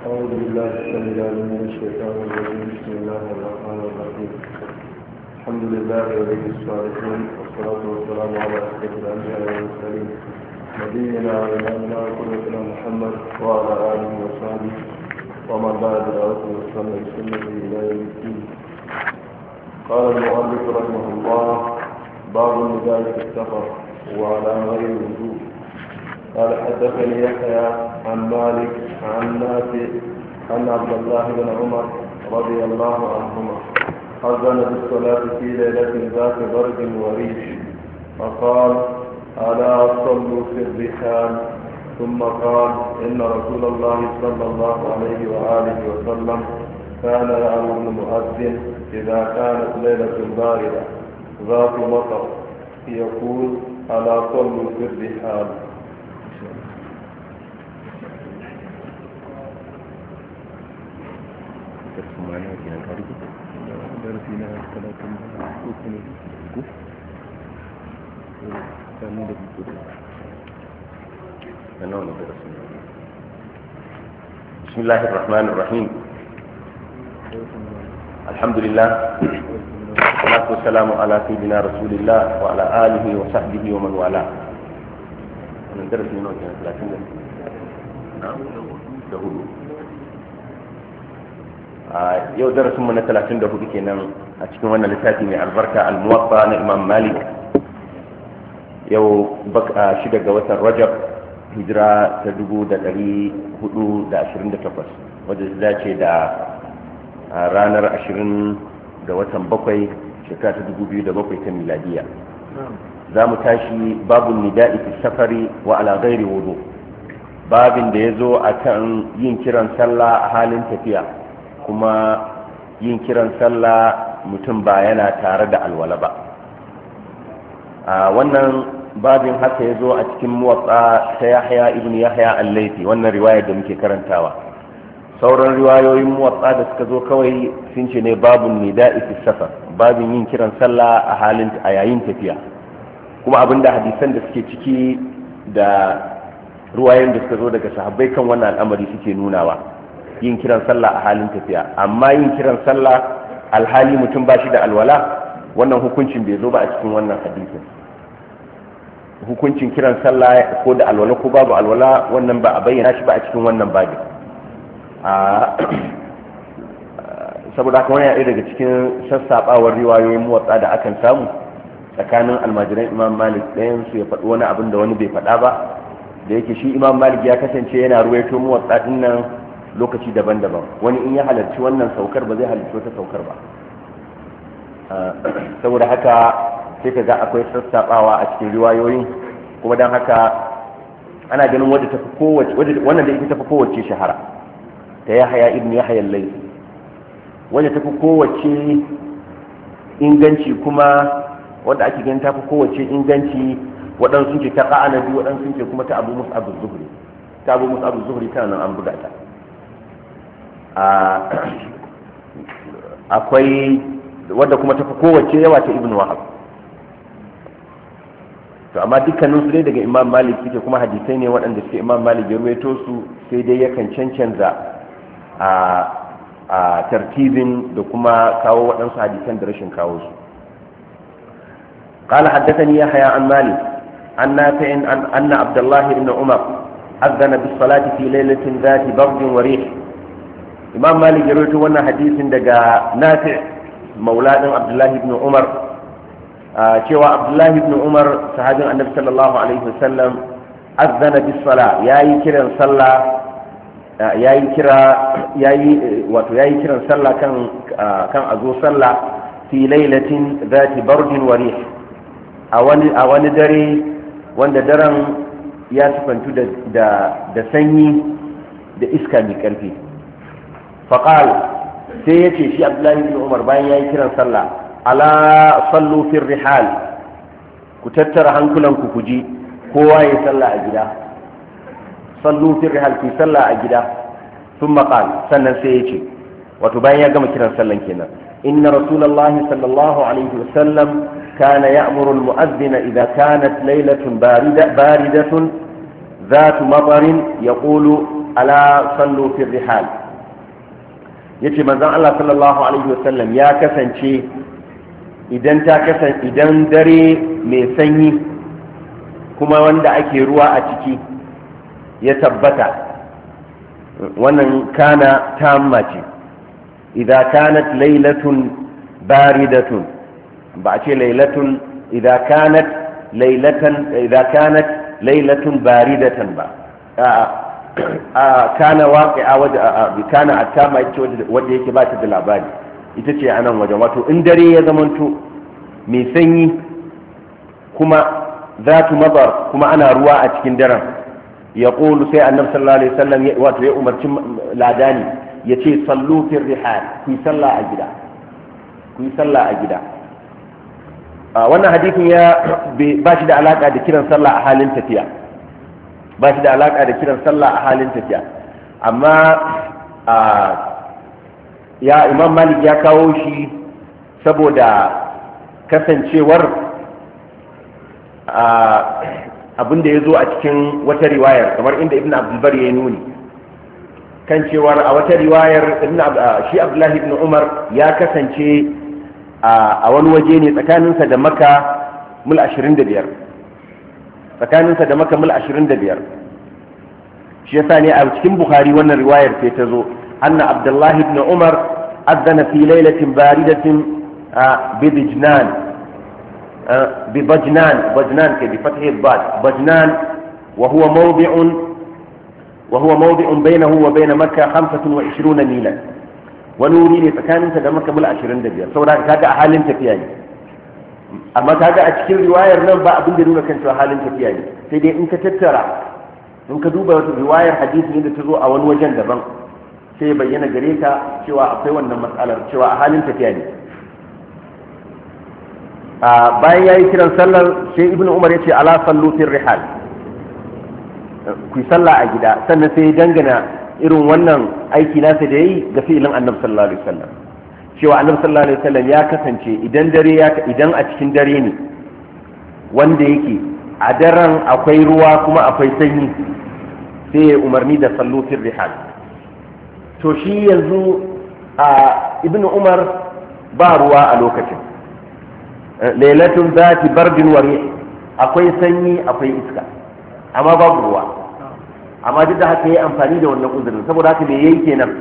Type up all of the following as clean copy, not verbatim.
أعوذ بالله السميع العليم من الشيطان الرجيم. بسم الله الرحمن الرحيم. الحمد لله ولي الصالحين والصلاة والسلام على أشرف الأنبياء والمرسلين نبينا وإمامنا وقدوتنا محمد وعلى آله وصحبه ومن دعا بدعوته واستنى بسنته إلى يوم الدين. قال المؤلف رحمه الله: باب النداء في السفر وعلى غير الوضوء. قال حدثني يحيى عن مالك عن نافع أن عبد الله بن عمر رضي الله عنهما أذن بالصلاة في ليلة ذات برد وريح فقال: ألا صلوا في الرحال. ثم قال: إن رسول الله صلى الله عليه وآله وسلم كان يأمر المؤذن إذا كانت ليلة باردة ذات مطر يقول: ألا صلوا في الرحال. بسم الله الرحمن الرحيم. الحمد لله والصلاة والسلام على سيدنا رسول الله وعلى آله وصحبه ومن والاه. من درس من وجه 30 نعم yau darasin mu na 34 kenan a cikin wannan littafi mai albarka al-muwatta na Imam Malik. Yau 6 ga watan Rajab hijira ta 1428 wadda ta dace da ranar 20 ga watan 7 shekara ta 2007 ta miladiya. Za mu tashi babun nida'i fi safari wa ala ghairi wudu, babin da ya zo akan yin kiran sallah a halin tafiya kuma yin kiran sallah mutum ba yana tare da alwala ba. Wannan babin haka ya zo a cikin muwatsa ta Yahya ibn Yahya al-Laythi, wannan riwayar da muke karantawa. Sauran riwayoyin muwatsa da suka zo kawai sun ce ne babun nida'i fi safar, babin yin kiran sallah a yayin tafiya. Kuma abinda hadisan da suke ciki da riwayoyin da suka zo daga sahabbai kan wannan al'amari suke nunawa, yin kiran sallah a halin tafiya. Amma yin kiran sallah alhali mutum ba shi da alwala, wannan hukuncin bai zo ba a cikin wannan hadisin. Hukuncin kiran sallah ko da alwala ko babu alwala wannan ba a bayyana shi ba a cikin wannan babin. Saboda haka wani ɗaya daga cikin sassaɓawar riwayoyin muwatsa da akan samu tsakanin almajiran Imam Malik, ɗayan su ya faɗi wani abin da wani bai faɗa ba, da yake shi Imam Malik ya kasance yana ruwaito muwatsa ɗin nan lokaci daban-daban. Wani in ya halarci wannan saukar ba zai halarci wata saukar ba. Saboda haka sai ka ga akwai sassaɓawa a cikin riwayoyin, kuma don haka ana ganin wadda tafi kowace, wannan da ita tafi kowace shahara ta Yahya ibn Yahya al-Laythi, wadda tafi kowace inganci, kuma wadda ake ganin tafi kowace inganci waɗansu ce ta Qanabi, waɗansu ce kuma ta Abu Mus'ab az-Zuhri. Ta Abu Mus'ab az-Zuhri tana nan an buga ta. Akwai wadda kuma tafi kowace yawa ta Ibn Wahab. To amma dukkanin su dai daga Imam Malik suke, kuma hadisai ne waɗanda suke Imam Malik ya ruwaito su, sai dai yakan cancanza a tartibin da kuma kawo waɗansu hadisan da rashin kawo su. قال حدثني يحيى عن مالك عن نافع أن عبد الله بن عمر أذن بالصلاة في ليلة ذات برد وريح. Imam Malik ya rawaito wannan hadisin daga Nafi' mauladin Abdullahi ibn Umar, cewa Abdullahi ibn Umar sahabin Annabi sallallahu alaihi wasallam azzana bis sala, yayi kiran sallah, yayi kiran sallah kan azo sallah fi lailatin zati bardin wa rih, a wani dare wanda daren ya sifantu da sanyi da iska mai karfi. فقال سيتي شي عبد الله بن عمر باين yayi kiran sallah: ala sallu fi rihal, ku tattara hankulanku ku ji, kowa ya sallah a gida. Sallu fi rihal, ku sallah a gida. Thumma qala, sannan sai yace, wato bayan ya gama kiran sallan kenan: inna rasulullahi sallallahu alaihi wasallam kana ya'muru al-mu'adhdhina idha kanat laylatun baridatun ذات مطر يقول ala sallu fi rihal yace manzon Allah sallallahu alaihi wasallam ya kasance idan dare mai sanyi kuma wanda ake ruwa a ciki ya tabbata wannan kana tamma ce idan kanat lailatun baridatun ba a ce lailatun idan kanat lailatun baridatan ba kana waqi'a kana attama ita wanda yake ba ta da labari ita ce anan wajen wato in dare ya zamanto mai sanyi kuma zatu mabar kuma ana ruwa a cikin daren ya ƙulu sai annabi sallallahu alaihi wasallam wato ya umarci ladani ya ce sallu fil rihal ku yi sallah a gida wannan hadisin ya ba shi da alaka da kiran sallah a halin tafiya amma ya imam malik ya kawo shi saboda kasancewar abin da ya zo a cikin wata riwayar kamar inda ibn abdulbar ya nuni kan cewar a wata riwayar shi abdullahi ibn umar ya kasance a wani waje ne tsakaninsa da maka mil 25 shi yasa ne a cikin bukhari wannan riwayar sai ta zo anna abdullahi ibn umar adana fi lailatin baridatin ببجنان بفتح الضاد بجنان وهو موضع بينه وبين مكة 25 ميلا ونوري لسكان da Makka mil 25 saboda kaga a halin tafiya ne amma kaga a cikin riwayar nan ba abin da nuna kan cewa halin tafiya ne sai dai in ka tattara in ka duba wata riwayar hadisi da ta zo a wani wajen daban sai ya bayyana gare ka cewa akwai wannan matsalar cewa a halin tafiya ne bayan ya yi kiran sallar sai ibn umar ya ce ala sallu fil rihal ku yi sallah a gida sannan sai ya dangana irin wannan aiki nasa da yayi ga fi'ilin annabi sallallahu alaihi wasallam cewa annabi sallallahu alaihi wasallam ya kasance idan a cikin dare ne wanda yake a daren akwai ruwa kuma akwai sanyi sai ya umarni da sallu fil rihal to shi yanzu ibn umar ba ruwa a lokacin lailatun zati bardin wari akwai sanyi akwai iska amma babu ruwa amma duk da haka yayi amfani da wannan uzurin saboda haka me yayi kenan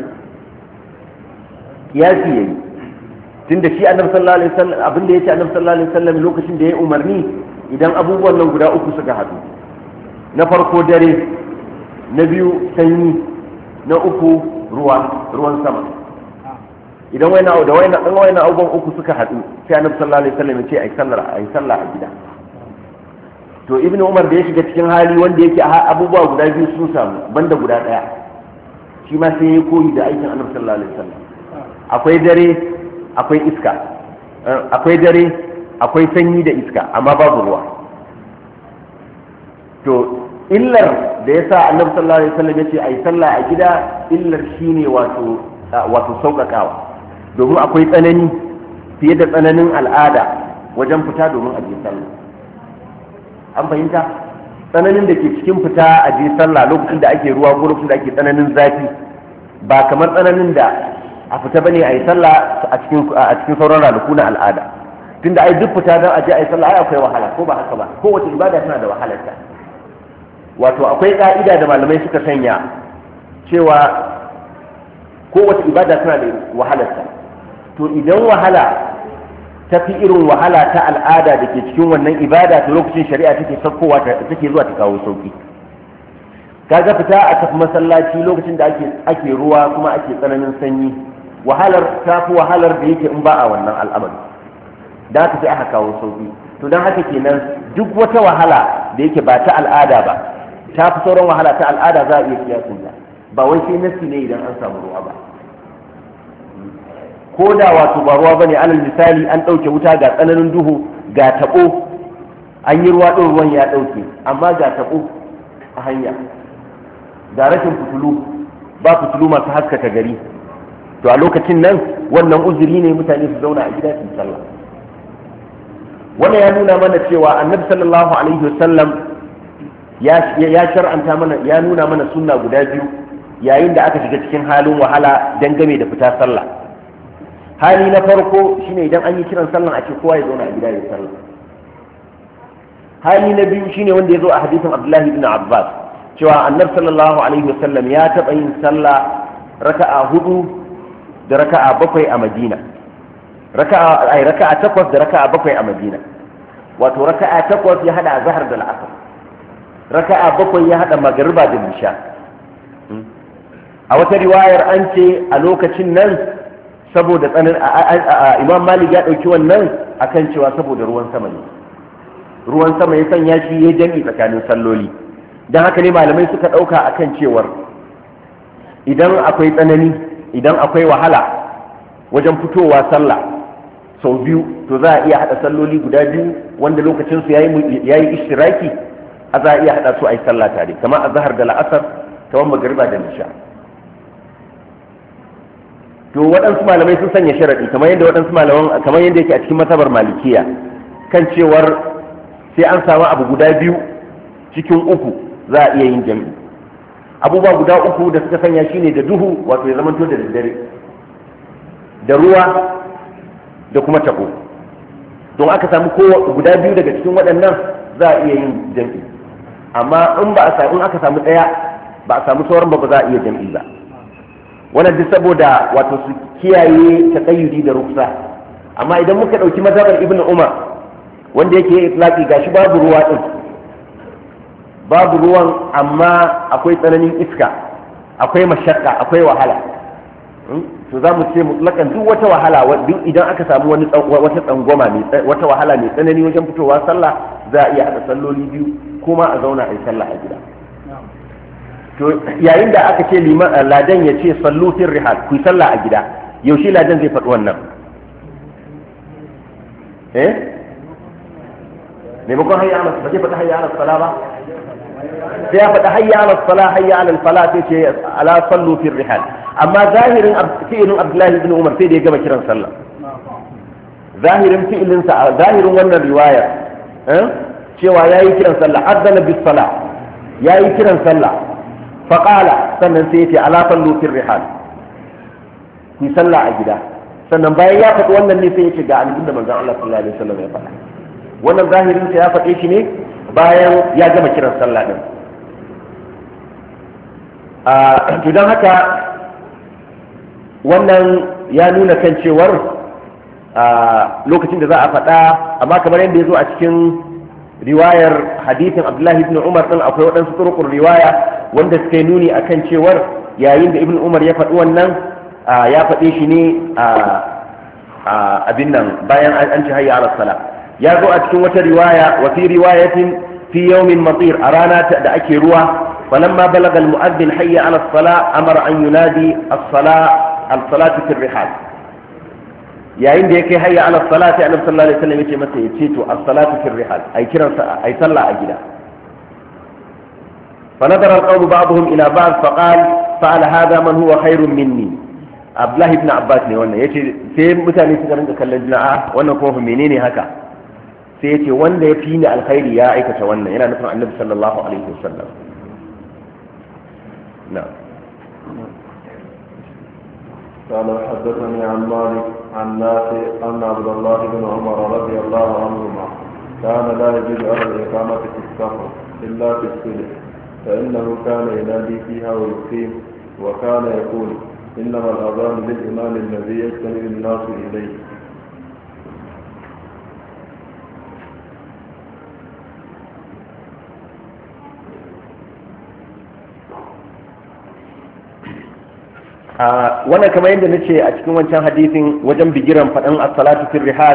kiyasi yayi tunda shi annabi sallallahu alaihi wasallam abinda yace annabi sallallahu alaihi wasallam lokacin da yayi umarni idan abubuwan nan guda uku suka hadu na farko dare na biyu sanyi na uku ruwan sama idan wani abubuwan uku suka haɗu sai annabi sallallahu alaihi wasallam ya ce ai sallah a gida to ibnu umar da ya shiga cikin hali wanda yake abubuwa guda biyu sun samu banda guda ɗaya shi ma sai ya koyi da aikin annabi sallallahu alaihi wasallam akwai dare akwai iska akwai dare akwai sanyi da iska amma babu ruwa to illar da yasa annabi sallallahu alaihi wasallam ya ce ai sallah a gida illar shine wato sauƙaƙawa domin akwai tsanani fiye da tsananin al'ada wajen fita domin a je sallah an fahimta tsananin da ke cikin fita a je sallah lokacin da ake ruwa ko lokacin da ake tsananin zafi ba kamar tsananin da a fita bane a yi sallah a cikin sauran ranaku na al'ada tunda ai duk fita don a je a yi sallah ai akwai wahala ko ba haka ba kowace ibada tana da wahalarta wato akwai ka'ida da malamai suka sanya cewa kowace ibada tana da wahalarta to idan wahala ta fi irin wahala ta al'ada da ke cikin wannan ibada ta lokacin shari'a take saukowa take zuwa ta kawo sauki kaga fita a tafi masallaci lokacin da ake ruwa kuma ake tsananin sanyi wahalar ta fi wahalar da yake in ba a wannan al'amari da haka sai aka kawo sauki to don haka kenan duk wata wahala da yake ba ta al'ada ba ta fi sauran wahala ta al'ada za a iya kiyasinta ba wai sai nasi ne idan an samu ruwa ba ko da wato ba ruwa bane alal misali an ɗauke wuta ga tsananin duhu ga taɓo an yi ruwa ɗin ruwan ya ɗauke amma ga taɓo a hanya ga rashin fitulu ba fitulu masu haskaka gari to a lokacin nan wannan uzuri ne mutane su zauna a gida su sallah wannan ya nuna mana cewa annabi sallallahu alaihi wasallam ya shar'anta mana ya nuna mana sunna guda biyu yayin da aka shiga cikin halin wahala dangane da fita sallah. Hali na farko shine idan an yi kiran sallah a ce kowa ya zauna a gida ya sallah. Hali na biyu shine wanda ya zo a hadisin Abdullahi ibn Abbas cewa Annabi sallallahu alaihi wasallam ya taɓa yin sallah raka'a 4 da raka'a 7 a Madina. Raka'a 8 da raka'a 7 a Madina. Wato raka'a 8 ya hada azhar da al'asr. Raka'a 7 ya hada magriba da isha. A wata riwayar an ce a lokacin nan saboda Imam Malik ya dauki wannan akan cewa saboda ruwan sama ne. Ruwan sama ya sanya shi ya jami tsakanin salloli. Dan haka ne malamai suka dauka akan cewar idan akwai tsanani, idan akwai wahala wajen fitowa sallah sau biyu, to za a iya hada salloli guda biyu wanda lokacin su yayi ishtiraki, a za a iya hada su a yi sallah tare, kamar azhar da la'asar, kamar magriba da isha. To waɗansu malamai sun sanya sharadi kamar yadda waɗansu malaman kamar yadda yake a cikin matabar malikiya kan cewar sai an samu abu guda biyu cikin uku za a iya yin jami'i. Abubuwa guda uku da suka sanya shine da duhu, wato ya zamanto da daddare, da ruwa, da kuma tabo. Don aka samu guda biyu daga cikin waɗannan za a iya yin jami'i. Amma in aka samu ɗaya ba a samu sauran ba za a iya jami'i ba. Wannan duk saboda wato su kiyaye taqayyudi da ruksa. Amma idan muka ɗauki mazhabar Ibn Umar wanda yake yi itlaqi gashi babu ruwa din, babu ruwan amma akwai tsananin iska, akwai mashakka, akwai wahala, to za mu ce mutlakan duk wata wahala, duk idan aka samu wata tsangwama wata wahala mai tsanani wajen fitowa sallah, za a iya haɗa salloli biyu kuma a zauna a yi sallah a gida. To yayin da aka ce ladan ya ce sallu fil rihal, ku yi sallah a gida, yaushe ladan zai faɗi wannan? maimakon hayya ala ba zai faɗi hayya ala sala ba, sai ya faɗi hayya ala sala hayya ala fala sai ce ala sallu fil rihal. Amma zahirin fi'ilin Abdullahi ibn Umar sai da ya gama kiran sallah. Zahirin fi'ilinsa, zahirin wannan riwaya cewa yayi kiran sallah, azana bis sala, yayi kiran sallah, faqala, sannan sai ya ce ala sallu fil rihal, ku sallah a gida. Sannan bayan ya faɗi wannan ne sai ya ce ga abin da manzon Allah sallallahu alaihi wasallam ya faɗa. Wannan zahirin sa ya faɗe shi ne bayan ya gama kiran sallah din. To don haka wannan ya nuna kan cewar lokacin da za a faɗa, amma kamar yadda ya zo a cikin riwayar hadithin Abdullahi ibn Umar din akwai waɗansu turukun riwaya wanda suka yi nuni akan cewar yayin da Ibn Umar ya faɗi wannan ya faɗe shi ne abin nan bayan an ci hayya ala sala. Ya zo a cikin wata riwaya, wa fi riwayatin fi yawmin matir, a rana da ake ruwa, falamma balaga al-mu'adhdhin hayya ala sala amara an yunadi as-salatu fi rihal. Yayin da yake hayya ala sala sai Annabi sallallahu alaihi wasallam yace masa yace to as-salatu fi rihal, ai kiran sa ai sallah a gida. Fa nadara al-qawm ba'dhum ila ba'd fa qala fa'ala hadha man huwa khairun minni. Abdullahi ibn Abbas ne wannan yace, sai mutane suka rinka kallon jina'a, wannan kuma menene haka? Sai yace wanda ya fi ni alkhairi ya aikata wannan, yana nufin Annabi sallallahu alaihi wasallam. na'am. قال حدثني عن مالك عن نافع أن عبد الله بن عمر رضي الله عنهما كان لا يجد على الإقامة في السفر إلا في السلف، فإنه كان ينادي فيها ويقيم، وكان يقول إنما الأذان للإمام الذي يجتمع الناس إليه. wannan kamar yadda nace a cikin wancan hadisin wajen bigiran faɗin as-salatu fil rihal,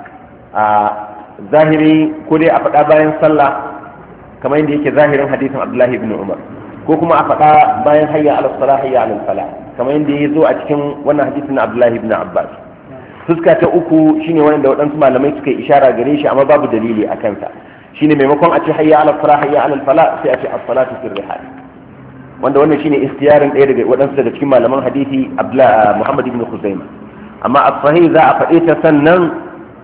zahiri ko dai a faɗa bayan sallah kamar yadda yake zahirin hadisin Abdullahi ibn Umar, ko kuma a faɗa bayan hayya ala salah hayya ala falah kamar yadda ya zo a cikin wannan hadisin na Abdullahi ibn Abbas. Fuska ta uku shine wanda waɗansu malamai suka yi ishara gare shi amma babu dalili a kansa, shine maimakon a ce hayya ala salah hayya ala falah sai a ce as-salatu fil rihal, wanda wannan shine ikhtiyarin ɗaya daga waɗansu daga cikin malaman hadisi Muhammad ibn Khuzaimah. Amma as-sahih za a faɗe ta sannan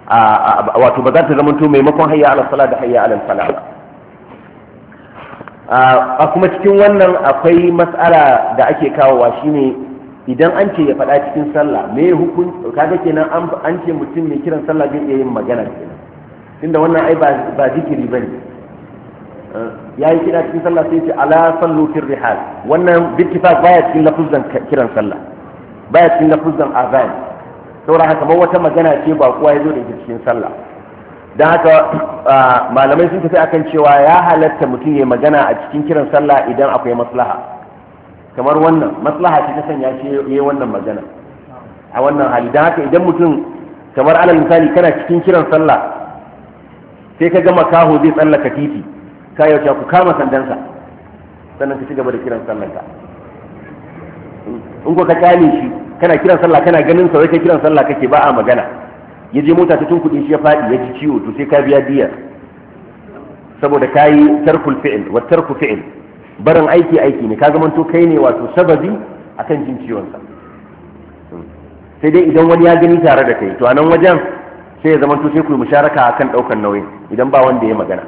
wato ba za ta zama to maimakon hayya ala salat da hayya ala falah ba. a kuma cikin wannan akwai matsala da ake kawowa shine idan an ce ya faɗa cikin sallah me hukunci kaga kenan an ce mutum mai kiran sallah zai iya yin magana kenan tunda wannan ai ba zikiri bane yayi kira cikin sallah sai ce ala sallu fil rihal wannan bittifaq baya cikin lafuzan kiran sallah baya cikin lafuzan azan saboda haka kamar wata magana ce ba kowa ya zo da ita cikin sallah dan haka malamai sun tafi akan cewa ya halatta mutum ya magana a cikin kiran sallah idan akwai maslaha kamar wannan maslaha ce ta sanya shi yayi wannan magana a wannan hali dan haka idan mutum kamar alal misali kana cikin kiran sallah sai ka ga makaho zai tsallaka titi ka yauce ku kama sandansa sannan ka ci gaba da kiran sallanka in ko ka kyale shi kana kiran sallah kana ganin sa kai kiran sallah kake ba a magana ya je mota ta tunkuɗe shi ya faɗi ya ji ciwo to sai ka biya diya saboda kayi tarkul fi'il wa tarku fi'il barin aiki ne ka zamanto kai ne wato sababi akan jin ciwon sa sai dai idan wani ya gani tare da kai to a nan wajen sai ya zamanto sai ku yi musharaka akan ɗaukar nauyin idan ba wanda ya magana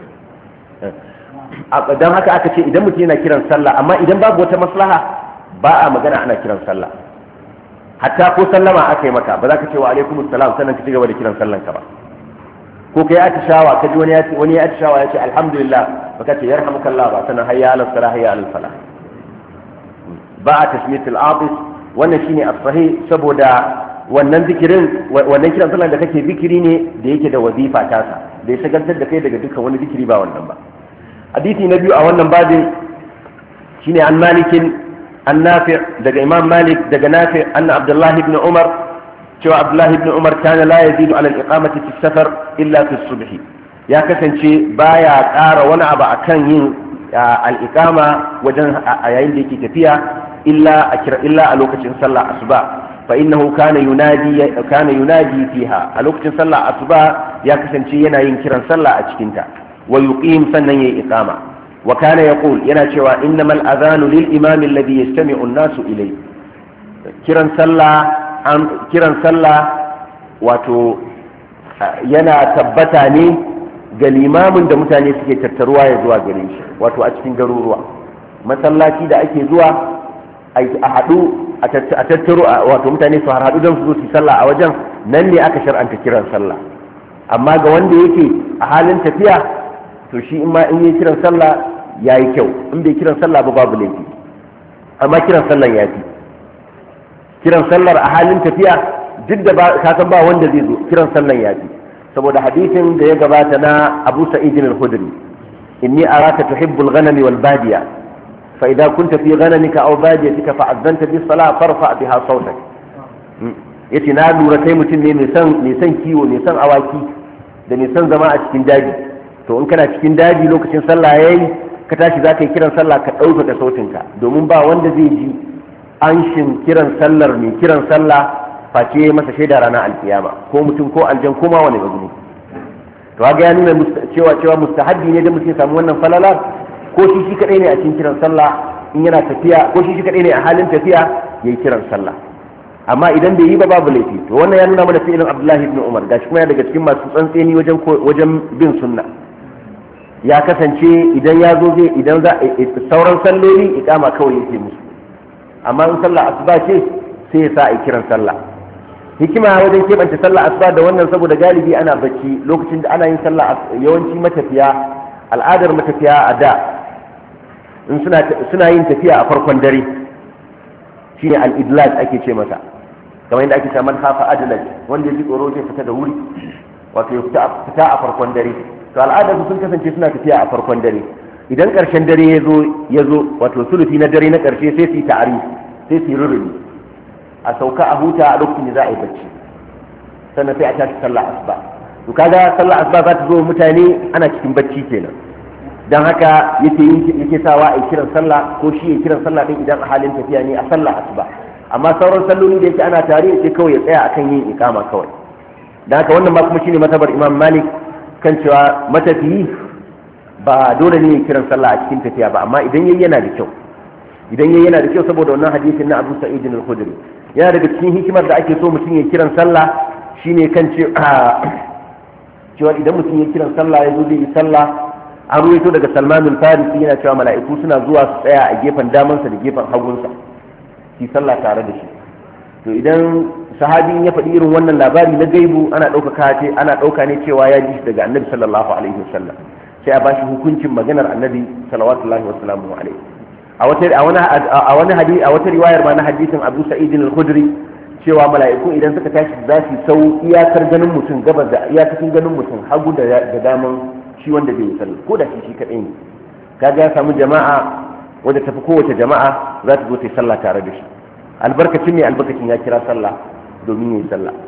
don haka aka ce idan mutum yana kiran sallah amma idan babu wata maslaha ba a magana ana kiran sallah hatta ko sallama aka yi maka ba za ka ce wa alaikum salam sannan ka ci gaba da kiran sallan ka ba ko kai atishawa ka ji wani ya atishawa ya ce alhamdulillah baka ce yarhamukallah ba sannan hayya ala salah hayya ala falah ba a tashmitul atis wannan shine as-sahih saboda wannan zikirin wannan kiran sallan da kake zikiri ne da yake da wazifa tasa da ya shagaltar da kai daga dukkan wani zikiri ba wannan ba hadisi na biyu a wannan babin shine an malikin an nafi daga imam malik daga nafi anna abdullahi ibn umar cewa abdullahi ibn umar kana la yazidu ala al-iqamati fi safar illa fi subh ya kasance baya ƙara wani abu akan yin al-iqama wajen a yayin da yake tafiya illa a lokacin sallah asuba fa innahu kana yunadi fiha a lokacin sallah asuba ya kasance yana yin kiran sallah a cikin ta wa yuqim sannan yayi iqama wa kana yaqul yana cewa innamal adhanu lil imam alladhi yastami'u an-nasu ilayhi kiran sallah wato yana tabbata ne ga limamin da mutane suke tattaruwa ya zuwa gare shi wato a cikin garuruwa masallaci da ake zuwa a haɗu a tattaro wato mutane su haɗu don su zo su sallah a wajen nan ne aka shar'anta kiran sallah amma ga wanda yake a halin tafiya to shi in ma in yi kiran sallah ya yi kyau in bai kiran sallah ba babu laifi amma kiran sallah ya fi kiran sallar a halin tafiya duk da ka san ba wanda zai zo kiran sallah ya fi saboda hadisin da ya gabata na Abu Sa'id al-Khudri inni araka tuhibbul ghanami wal badiya fa idza kunta fi ghanamika aw badiyatika fa azanta bis salah farfa biha sawtak yace na lura kai mutum ne mai son kiwo mai son awaki da mai son zama a cikin daji to in kana cikin daji lokacin sallah yayi ka tashi za ka yi kiran sallah ka ɗaukaka sautinka domin ba wanda zai ji anshin kiran sallar mai kiran sallah face masa shaida ranar alkiyama ko mutum ko aljan ko ma wani gaguni to ga ya nuna cewa mustahabbi ne da mutum ya samu wannan falala ko shi kadai ne a cikin kiran sallah in yana tafiya ko shi kadai ne a halin tafiya yayi kiran sallah amma idan bai yi ba babu laifi to wannan ya nuna mana fi'ilin Abdullahi ibn Umar gashi kuma ya daga cikin masu tsantseni wajen bin sunna ya kasance idan ya zo zai idan za sauran salloli iqama kawai yake musu amma in sallah asuba ce sai ya sa a kiran sallah hikima wajen keɓance sallah asuba da wannan saboda galibi ana bacci lokacin da ana yin sallah yawanci matafiya al'adar matafiya a da in suna yin tafiya a farkon dare shine al-idlaj ake ce masa kamar yadda ake cewa man hafa adlaj wanda ya ji tsoro zai fita da wuri wato ya fita a farkon dare to al'adar sun kasance suna tafiya a farkon dare idan karshen dare ya zo wato sulufi na dare na karshe sai su yi ta'ari sai su yi rurumi a sauka a huta a lokacin da za a yi bacci sannan sai a tashi sallah asuba to kaga sallah asuba za ta zo mutane ana cikin bacci kenan dan haka yake sawa a kiran sallah ko shi ya kiran sallah din idan a halin tafiya ne a sallah asuba amma sauran salloli da yake ana tare sai kawai ya tsaya akan yin iqama kawai dan haka wannan ma kuma shine matabar Imam Malik kan cewa matafiyi ba dole ne ya kiran sallah a cikin tafiya ba amma idan yayi yana da kyau saboda wannan hadisin na Abu Sa'id al-Khudri yana daga cikin hikimar da ake so mutum ya kiran sallah shine kan cewa idan mutum ya kiran sallah ya zo zai yi sallah an ruwaito daga Salman al-Farisi yana cewa mala'iku suna zuwa su tsaya a gefen damansa da gefen hagunsa su sallah tare da shi. To idan sahabin ya faɗi irin wannan labari na gaibu ana ɗauka ne cewa ya ji shi daga annabi sallallahu alaihi wasallam, sai a bashi hukuncin maganar annabi sallallahu wasallam alaihi. A wata riwayar ma na hadisin Abu Sa'id al-Khudri cewa mala'iku idan suka tashi za su sau iyakar ganin mutum gabas da iyakacin ganin mutum hagu da daman shi wanda zai yi sallah, ko da shi kadai ne. Kaga ya samu jama'a wadda tafi kowace jama'a za ta zo ta yi sallah tare da shi. Albarkacin ne albarkacin ya kira sallah domin yi sallah.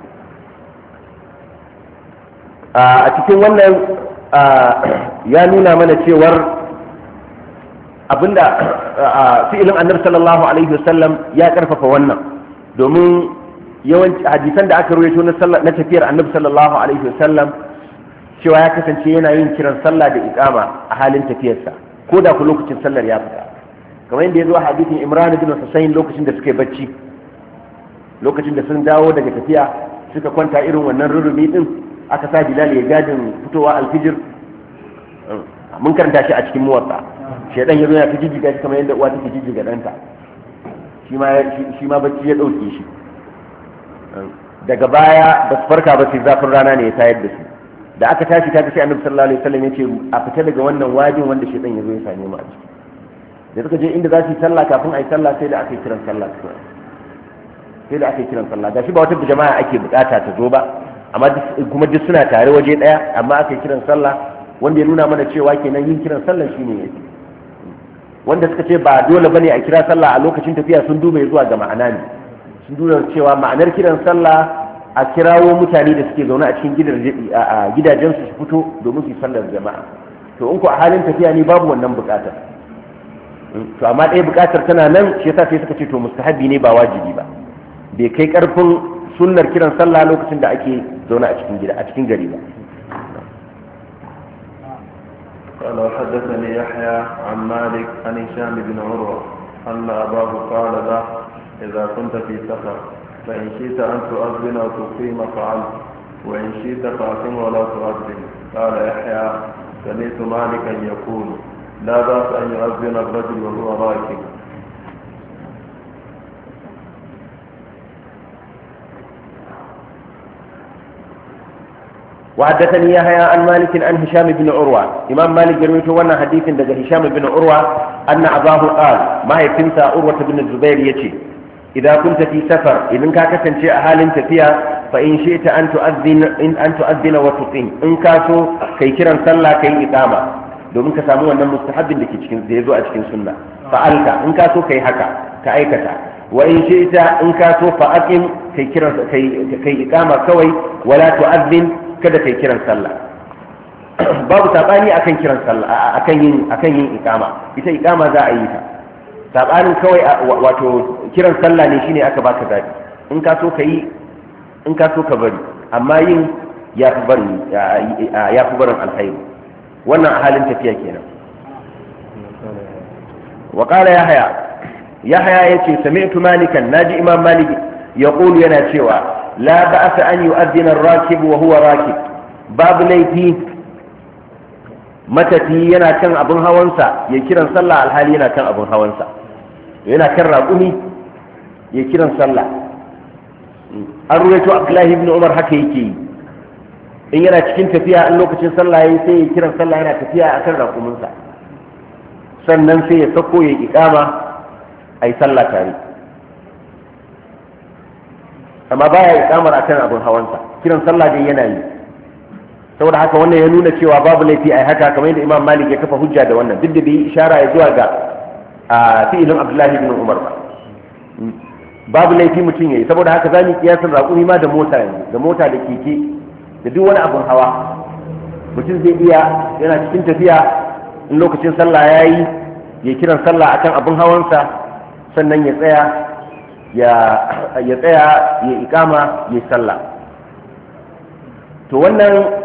A cikin wannan ya nuna mana cewar abinda fi'ilin annabi sallallahu alaihi wasallam ya karfafa wannan, domin yawanci hadisan da aka rawaito na tafiyar annabi sallallahu alaihi wasallam cewa ya kasance yana yin kiran sallah da iqama a halin tafiyarsa ko da ku lokacin sallar ya fita, kamar yadda ya zo a hadisin Imran ibn Husayn lokacin da suka yi bacci, lokacin da sun dawo daga tafiya suka kwanta irin wannan rurumi din, aka sa Bilal ya gadin fitowa alfijir. Mun karanta shi a cikin muwatta, shedan ya zo ya fi jijjiga shi kamar yadda uwa take jijjiga danta, shi ma bacci ya dauke shi. Daga baya ba su farka ba sai zafin rana ne ya tayar da su. Da aka tashi ta sai annabi sallallahu alaihi wasallam ya ce a fita daga wannan wajin wanda shedan ya zo ya same mu a ciki. Da suka je inda za su yi sallah, kafin a yi sallah sai da aka yi kiran sallah, sai da aka yi kiran sallah. Gashi ba wata jama'a ake bukata ta zo ba, amma kuma duk suna tare waje daya, amma aka yi kiran sallah, wanda ya nuna mana cewa kenan yin kiran sallah shine yake. Wanda suka ce ba dole bane a kira sallah a lokacin tafiya sun duba zuwa ga ma'ana ne, sun duba cewa ma'anar kiran sallah a kirawo mutane da suke zaune a cikin gidajen su fito domin su yi sallar jama'a. To in ku a halin tafiya ne babu wannan bukatar. To amma ɗaya bukatar tana nan, shi yasa sai suka ce to mustahabi ne ba wajibi ba, bai kai karfin sunnar kiran sallah lokacin da ake zaune a cikin gida a cikin gari ba. قال حدثني يحيى عن مالك عن هشام بن عروة أن أباه قال له إذا كنت في سفر فإن شئت أن تؤذن وتقيم فعلت، وإن شئت فأقم ولا تؤذن. قال يحيى سمعت مالكا يقول لا بأس أن يؤذن الرجل وهو راكب. وحدثني يحيى عن مالك عن هشام بن عروة، إمام مالك يروي وانا حديث دغ هشام بن عروة أن أباه قال ما يتنسى عروة بن الزبير يتي إذا كنت في سفر إذن كاكسن شيء حال تفيا فإن شئت أن تؤذن وتقيم، إن كاسو كي كرا صلى كي إقامة، domin ka samu wannan mustahabbin da ke cikin da yazo a cikin sunna. Fa'alka in ka so kai haka ka aikata, wa in shi'ta in ka so fa aqim kai kiran kai iqama kawai, wala tu'adhin kada kai kiran sallah. Babu sabani akan kiran sallah akan yin iqama, ita iqama za a yi ta. Sabanin kawai wato kiran sallah ne shine aka baka zabi, in ka so kai in ka so ka bari, amma yin ya fi barin alkhairi. Wannan a halin tafiya kenan. Wa qala yahya yace sami'tu malikan, naji imam malik yaqulu yana cewa la ba'sa an yu'adhdhina ar-rakib wa huwa rakib, babu laifi matafi yana kan abun hawansa ya kiran sallah alhali yana kan abun hawansa, yana kan raƙumi ya kiran sallah. An ruwaito Abdullahi ibn Umar haka yake yi, in yana cikin tafiya in lokacin sallah yayi sai ya kiran sallah yana tafiya akan raƙuminsa, sannan sai ya sako ya iqama ai sallah tare, amma baya iqamar akan abun hawansa, kiran sallah dai yana yi. Saboda haka wannan ya nuna cewa babu laifi ai haka, kamar yadda Imam Malik ya kafa hujja da wannan, duk da bai ishara ya zuwa ga fi'ilin Abdullahi ibn Umar ba. Babu laifi mutum yayi, saboda haka zamu kiyasan raƙumi ma da mota yanzu, da mota da keke da duk wani abun hawa. Mutum zai iya yana cikin tafiya in lokacin sallah yayi ya kiran sallah akan abun hawansa, sannan ya tsaya ya iqama ya sallah. To wannan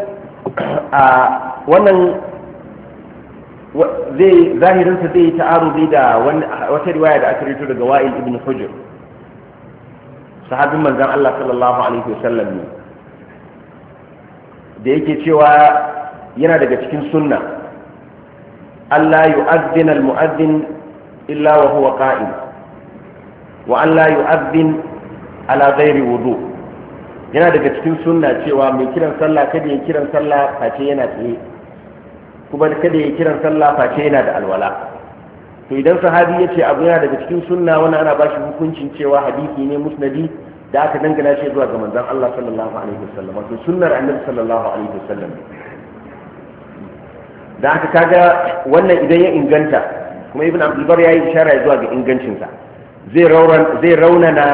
zai zahirinsa zai ta'arudi da wata riwaya da aka rito daga Wa'il ibn Hujr, sahabin manzon Allah sallallahu alaihi wasallam ne, da yake cewa yana daga cikin sunna alla yu'adhdhina al-mu'adhdhin illa wa huwa qa'im wa alla yu'adhdhin ala ghairi wudu yana daga cikin sunna cewa mai kiran sallah kada ya kiran sallah face yana tsaye kuma kada ya kiran sallah face yana da alwala. to idan sahabi ya ce abu yana daga cikin sunna wani ana ba shi hukuncin cewa hadisi ne musnadi da aka dangana shi zuwa ga manzon Allah sallallahu alaihi wasallam wato sunnar annabi sallallahu alaihi wasallam da aka kaga wannan idan ya inganta kuma ibn abdul bar yayi ishara zuwa ga ingancin sa zai raunana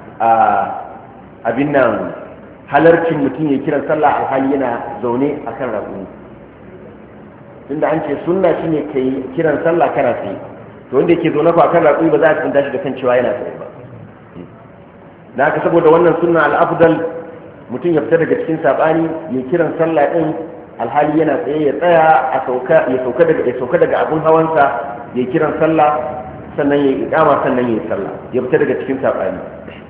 abin nan halarcin mutum ya kiran sallah alhali yana zaune akan raƙumi tunda an ce sunna shine kai kiran sallah kana tsaye to wanda yake zaune ko akan raƙumi ba za a tsinta shi da kan cewa yana tsaye ba da haka saboda wannan sunna al-afdal mutum ya fita daga cikin sabani ya kiran sallah din alhali yana tsaye ya tsaya ya sauka daga abun hawansa ya kiran sallah sannan ya iqama sannan ya sallah ya fita daga cikin sabani.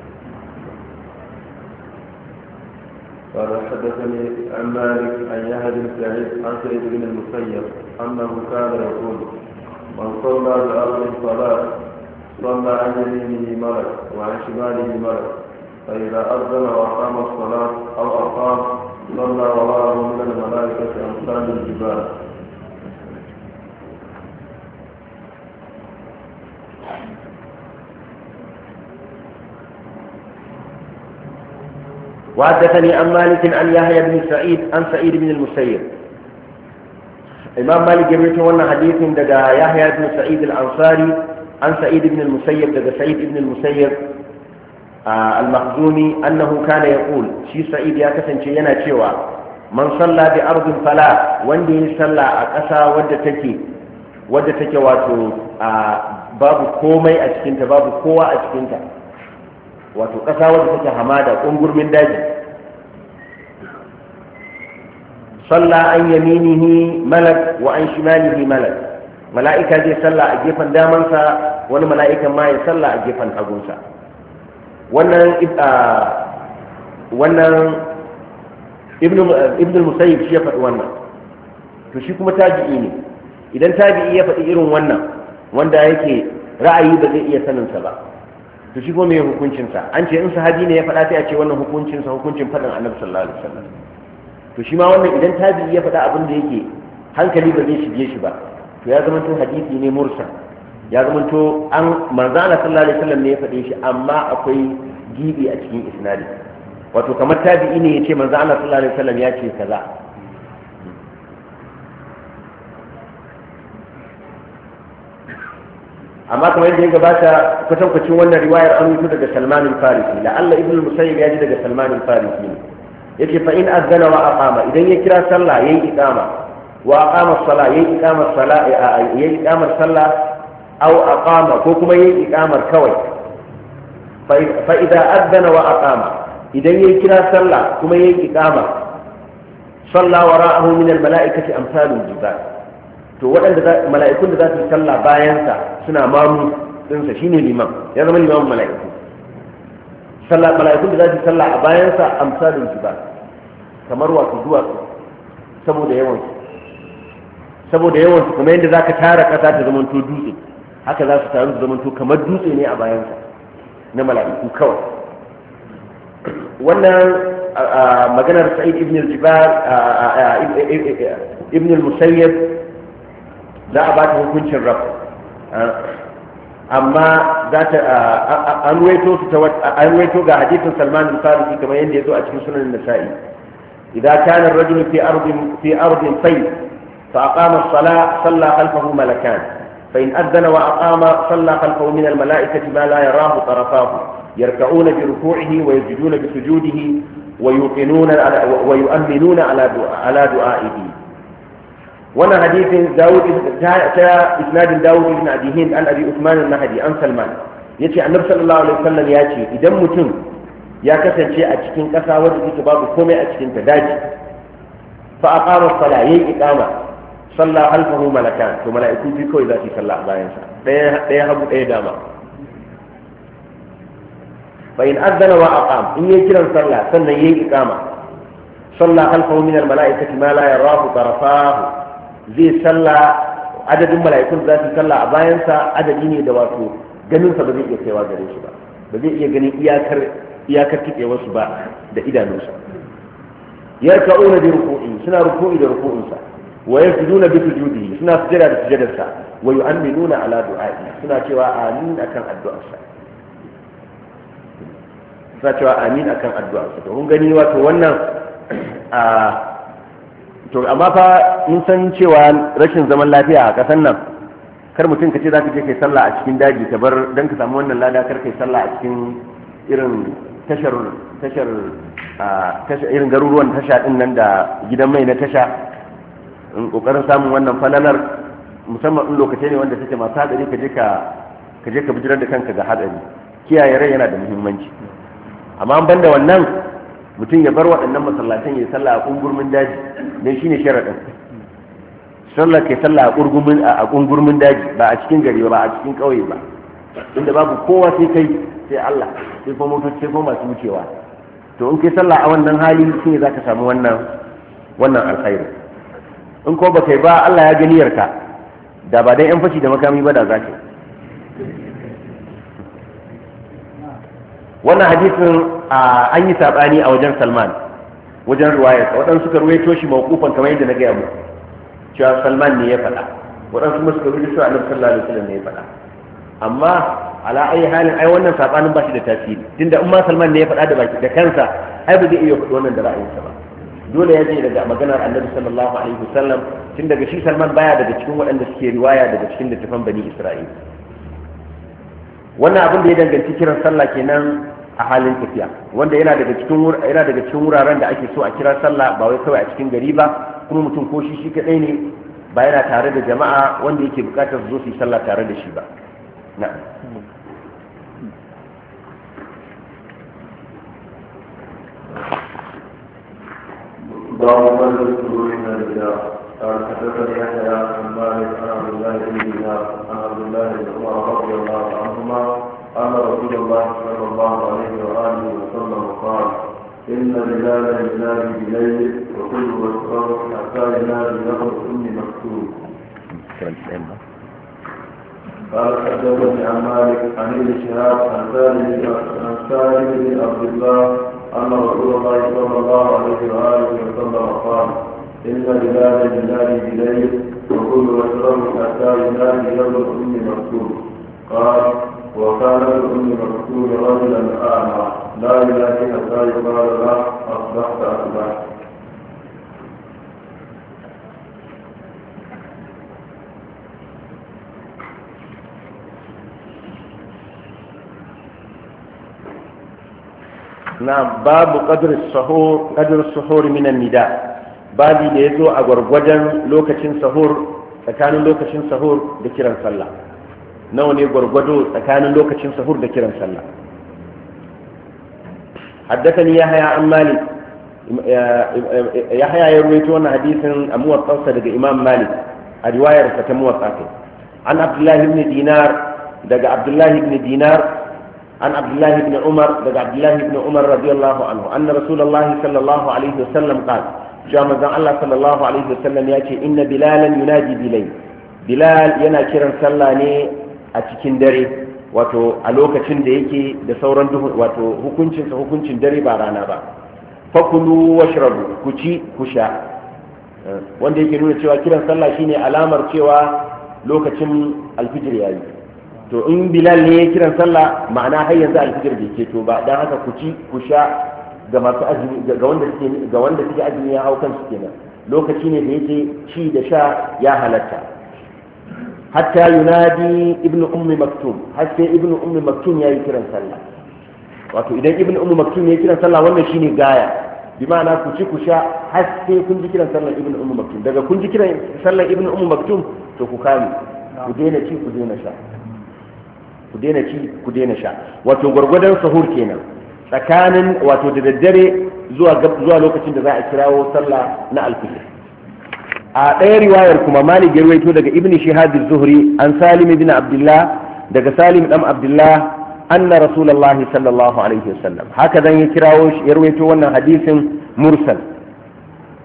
قال حدثني عن مالك عن يحيى بن سعيد عن سعيد بن المسيب انه كان يقول من صلى بأرض صلاة صلى عن يمينه ملك وعن شماله ملك فإذا أذن وأقام الصلاة أو أقام صلى وراءه من الملائكة أمثال الجبال. وحدثني عن مالك عن يحيى بن سعيد عن سعيد بن المسيب. الإمام مالك يروي لنا حديث دجا يحيى بن سعيد الأنصاري عن سعيد بن المسيب دجا سعيد بن المسيب المخزومي أنه كان يقول شي سعيد يا كسن yana cewa man salla bi ardin fala wanda ya salla a ƙasa wadda take wato babu komai a cikinta babu kowa a cikinta wato ƙasa wadda take hamada ƙungurmin daji salla an yaminihi malak wa an shimalihi malak mala'ika zai salla a gefen damansa wani mala'ikan ma ya salla a gefen hagunsa. wannan ibn musayyib shi ya faɗi wannan to shi kuma tabi'i ne idan tabi'i ya faɗi irin wannan wanda yake ra'ayi ba zai iya saninsa ba to shi kuma mai hukuncinsa an ce in sahabi ne ya faɗa sai a ce wannan hukuncinsa hukuncin faɗin annabi sallallahu alaihi wasallam to shi ma wannan idan tabi'i ya faɗa abin da yake hankali ba zai shige shi ba to ya zama to hadisi ne mursal ya zama to an manzo Allah sallallahu alaihi wasallam ne ya faɗe shi amma akwai gibi a cikin isnadi wato kamar tabi'i ne yace manzo Allah sallallahu alaihi wasallam ya ce kaza amma kamar yadda ya gabata kwatankwacin wannan riwayar an rubuta daga Salman al-Farisi la'alla ibn al-Musayyib ya ji daga Salman al-Farisi yace fa in azana wa aqama idan ya kira sallah yayi iqama wa aqama as-salah yayi iqama as-salah yayi iqama as-salah aw aqama ko kuma yayi iqamar kawai fa idza adana wa aqama idan yayi kira sallah kuma yayi iqama salla wara'ahu min al-mala'ikati amsalul jibal to waɗanda mala'ikun da za su sallah bayan sa suna mamu din sa shine liman ya zama liman mala'iku sallah mala'ikun da za su sallah a bayan sa amsalul jibal kamar wato duwatsu saboda yawan su kuma yadda zaka tara kasa ta zama to dutse haka za su taru su zamanto kamar dutse ne a bayansa na mala'iku kawai wannan maganar sa'id ibn al-jibal ibn al-musayyib za a ba ta hukuncin rab amma za ta an ruwaito ga hadisin Salman al-Farisi kamar yadda ya zo a cikin sunan Nasa'i idan kana ar-rajulu fi ardin fay fa aqama as-salah salla khalfahu malakan فإن أذن وأقام صلى خلفه من الملائكة ما لا يراه طرفاه يركعون بركوعه ويسجدون بسجوده ويؤمنون على دعائه. وانا حديث داود إسناد داود بن أبي هند عن أبي عثمان النهدي عن سلمان يأتي النبي صلى الله عليه وسلم يأتي إذا متم يا كسر شيء أتشكين كسا وجدت باب كومي أتشكين تداجي فأقام الصلاة يي إقامة صلى خلفه ملكان to mala'iku bi kawai za su salla a bayan sa daya hagu daya dama fa in adana wa aqam in yayi kiran sallah sannan yayi iqama salla khalfahu min al mala'ikati ma la yarahu tarafahu zai salla adadin mala'ikun za su sallah a bayansa adadi ne da wato ganinsa ba zai iya kaiwa gare shi ba zai iya ganin iyakar tikewarsu ba da idanunsa yarka'una bi ruku'i suna ruku'i da ruku'insa wa yasjuduna bi sujudihi suna sujada da sujadarsa wa yu'minuna ala du'a'i suna cewa amin akan addu'arsa to kun gani wato wannan to amma fa mun san cewa rashin zaman lafiya a kasan nan kar mutum ka ce za ka je kai sallah a cikin daji ka bar dan ka samu wannan lada kar kai sallah a cikin irin tashar irin garuruwan tasha din nan da gidan mai na tasha in kokarin samun wannan falalar musamman in lokacin ne wanda take masu hadari ka je ka bijirar da kanka ga hadari kiyaye rai yana da muhimmanci amma ban da wannan mutum ya bar waɗannan masallatan ya sallah a kungurmin daji dan shine sharadin sallah kai sallah a kungurmin daji ba a cikin gari ba a cikin kauye ba inda babu kowa sai kai sai Allah sai kuma motoci sai kuma masu wucewa to in kai sallah a wannan hali shine zaka samu wannan alkhairi in ko ba kai ba Allah ya gani yarka da ba dai yan fashi da makami ba da zaka wannan hadisin an yi sabani a wajen Salman wajen riwayar waɗansu suka ruwaito shi mawqufan kamar yadda na gaya muku cewa Salman ne ya faɗa waɗansu kuma suka ruwaito cewa Annabi sallallahu alaihi wasallam ne ya faɗa amma ala ayi halin ai wannan sabanin ba shi da tasiri tunda in ma Salman ne ya faɗa da baki da kansa ai ba zai iya faɗi wannan da ra'ayinsa ba dole ya je daga maganar Annabi sallallahu alaihi wasallam tun daga shi Salman baya daga cikin waɗanda suke riwaya daga cikin littafan Bani Isra'il wannan abin da ya danganci kiran sallah kenan a halin tafiya wanda yana daga cikin wuraren da ake so a kira sallah ba wai kawai a cikin gari ba kuma mutum ko shi kadai ne ba yana tare da jama'a wanda yake bukatar su zo su yi sallah tare da shi ba na'am باب فضل السرور من الرجال قال حدثني يحيى عن مالك عن عبد الله بن دينار عن عبد الله بن عمر رضي الله عنهما أن رسول الله صلى الله عليه وآله وسلم قال إن بلالا ينادي بليل وكل واشرب حتى ينادي له أم مكتوب. قال حدثني عن مالك عن ابن شهاب عن سالم بن عبد الله أن رسول الله صلى الله عليه وآله وسلم قال إن بلالا ينادي بليل وكل واشرب حتى ينادي له أم مكتوب. قال وكان لأم مكتوب رجلا أعمى لا ينادي حتى يقال له أصبحت أصبحت. نعم باب قدر السحور من النداء babi da ya zo a gwargwadon lokacin sahur tsakanin lokacin sahur da kiran sallah nawa ne gwargwado tsakanin lokacin sahur da kiran sallah haddathani yahya an malik yahya ya rawaito wannan hadisin a muwattasa daga imam malik a riwayar ta muwatta an abdullah ibn dinar daga abdullah ibn dinar an abdullah ibn umar daga abdullah ibn umar radiyallahu anhu anna rasulullahi sallallahu alaihi wasallam qala jama'a Allah sallallahu alaihi wasallam ya ce inna bilalan yunadi bilal yana kiran sallah ne a cikin dare wato a lokacin da yake da sauran duhu wato hukuncin dare ba rana ba fakulu washrabu ku ci ku sha wanda yake nuna cewa kiran sallah shine alamar cewa lokacin alfijir yayi to in bilal ne ya kiran sallah ma'ana har yanzu alfijir bai keto ba dan haka ku ci ku sha ga masu azumi ga wanda suke azumi ya hau kansu kenan lokaci ne da yake ci da sha ya halatta hatta yunadi ibnu ummi maktum har sai ibnu ummi maktum yayi kiran sallah wato idan ibnu ummi maktum yayi kiran sallah wannan shine gaya bi ma'ana ku ci ku sha har sai kun ji kiran sallah ibnu ummi maktum daga kun ji kiran sallah ibnu ummi maktum to ku kame ku daina ci ku daina sha ku daina ci ku daina sha wato gwargwadon sahur kenan tsakanin wato da daddare zuwa lokacin da za a kirawo sallah na alfijir a ɗaya riwayar kuma malik ya rawaito daga ibn shihab az-zuhri an salim ibn abdullah daga salim dan abdullah anna rasulullahi sallallahu alaihi wasallam haka dan ya kirawo ya rawaito wannan hadisin mursal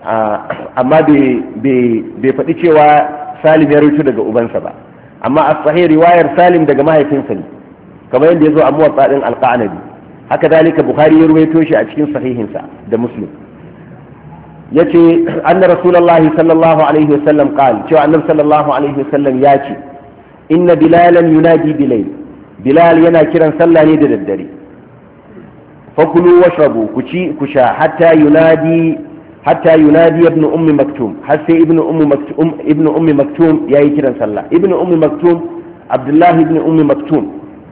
amma bai faɗi cewa salim ya rawaito daga ubansa ba, amma a sahih riwayar salim daga mahaifinsa ne kamar yadda ya zo a muwatta din al-Qanabi. haka dalika bukhari ya rawaito shi a cikin sahihinsa da muslim. yace anna rasulullahi sallallahu alaihi wasallam qala, cewa annabi sallallahu alaihi wasallam ya ce inna bilalan yunadi bilayl, bilal yana kiran sallah ne da daddare. fakulu washrabu, ku ci ku sha hatta yunadi ibn ummi maktum, har sai ibn ummi maktum yayi kiran sallah. ibn ummi maktum abdullahi ibn ummi maktum,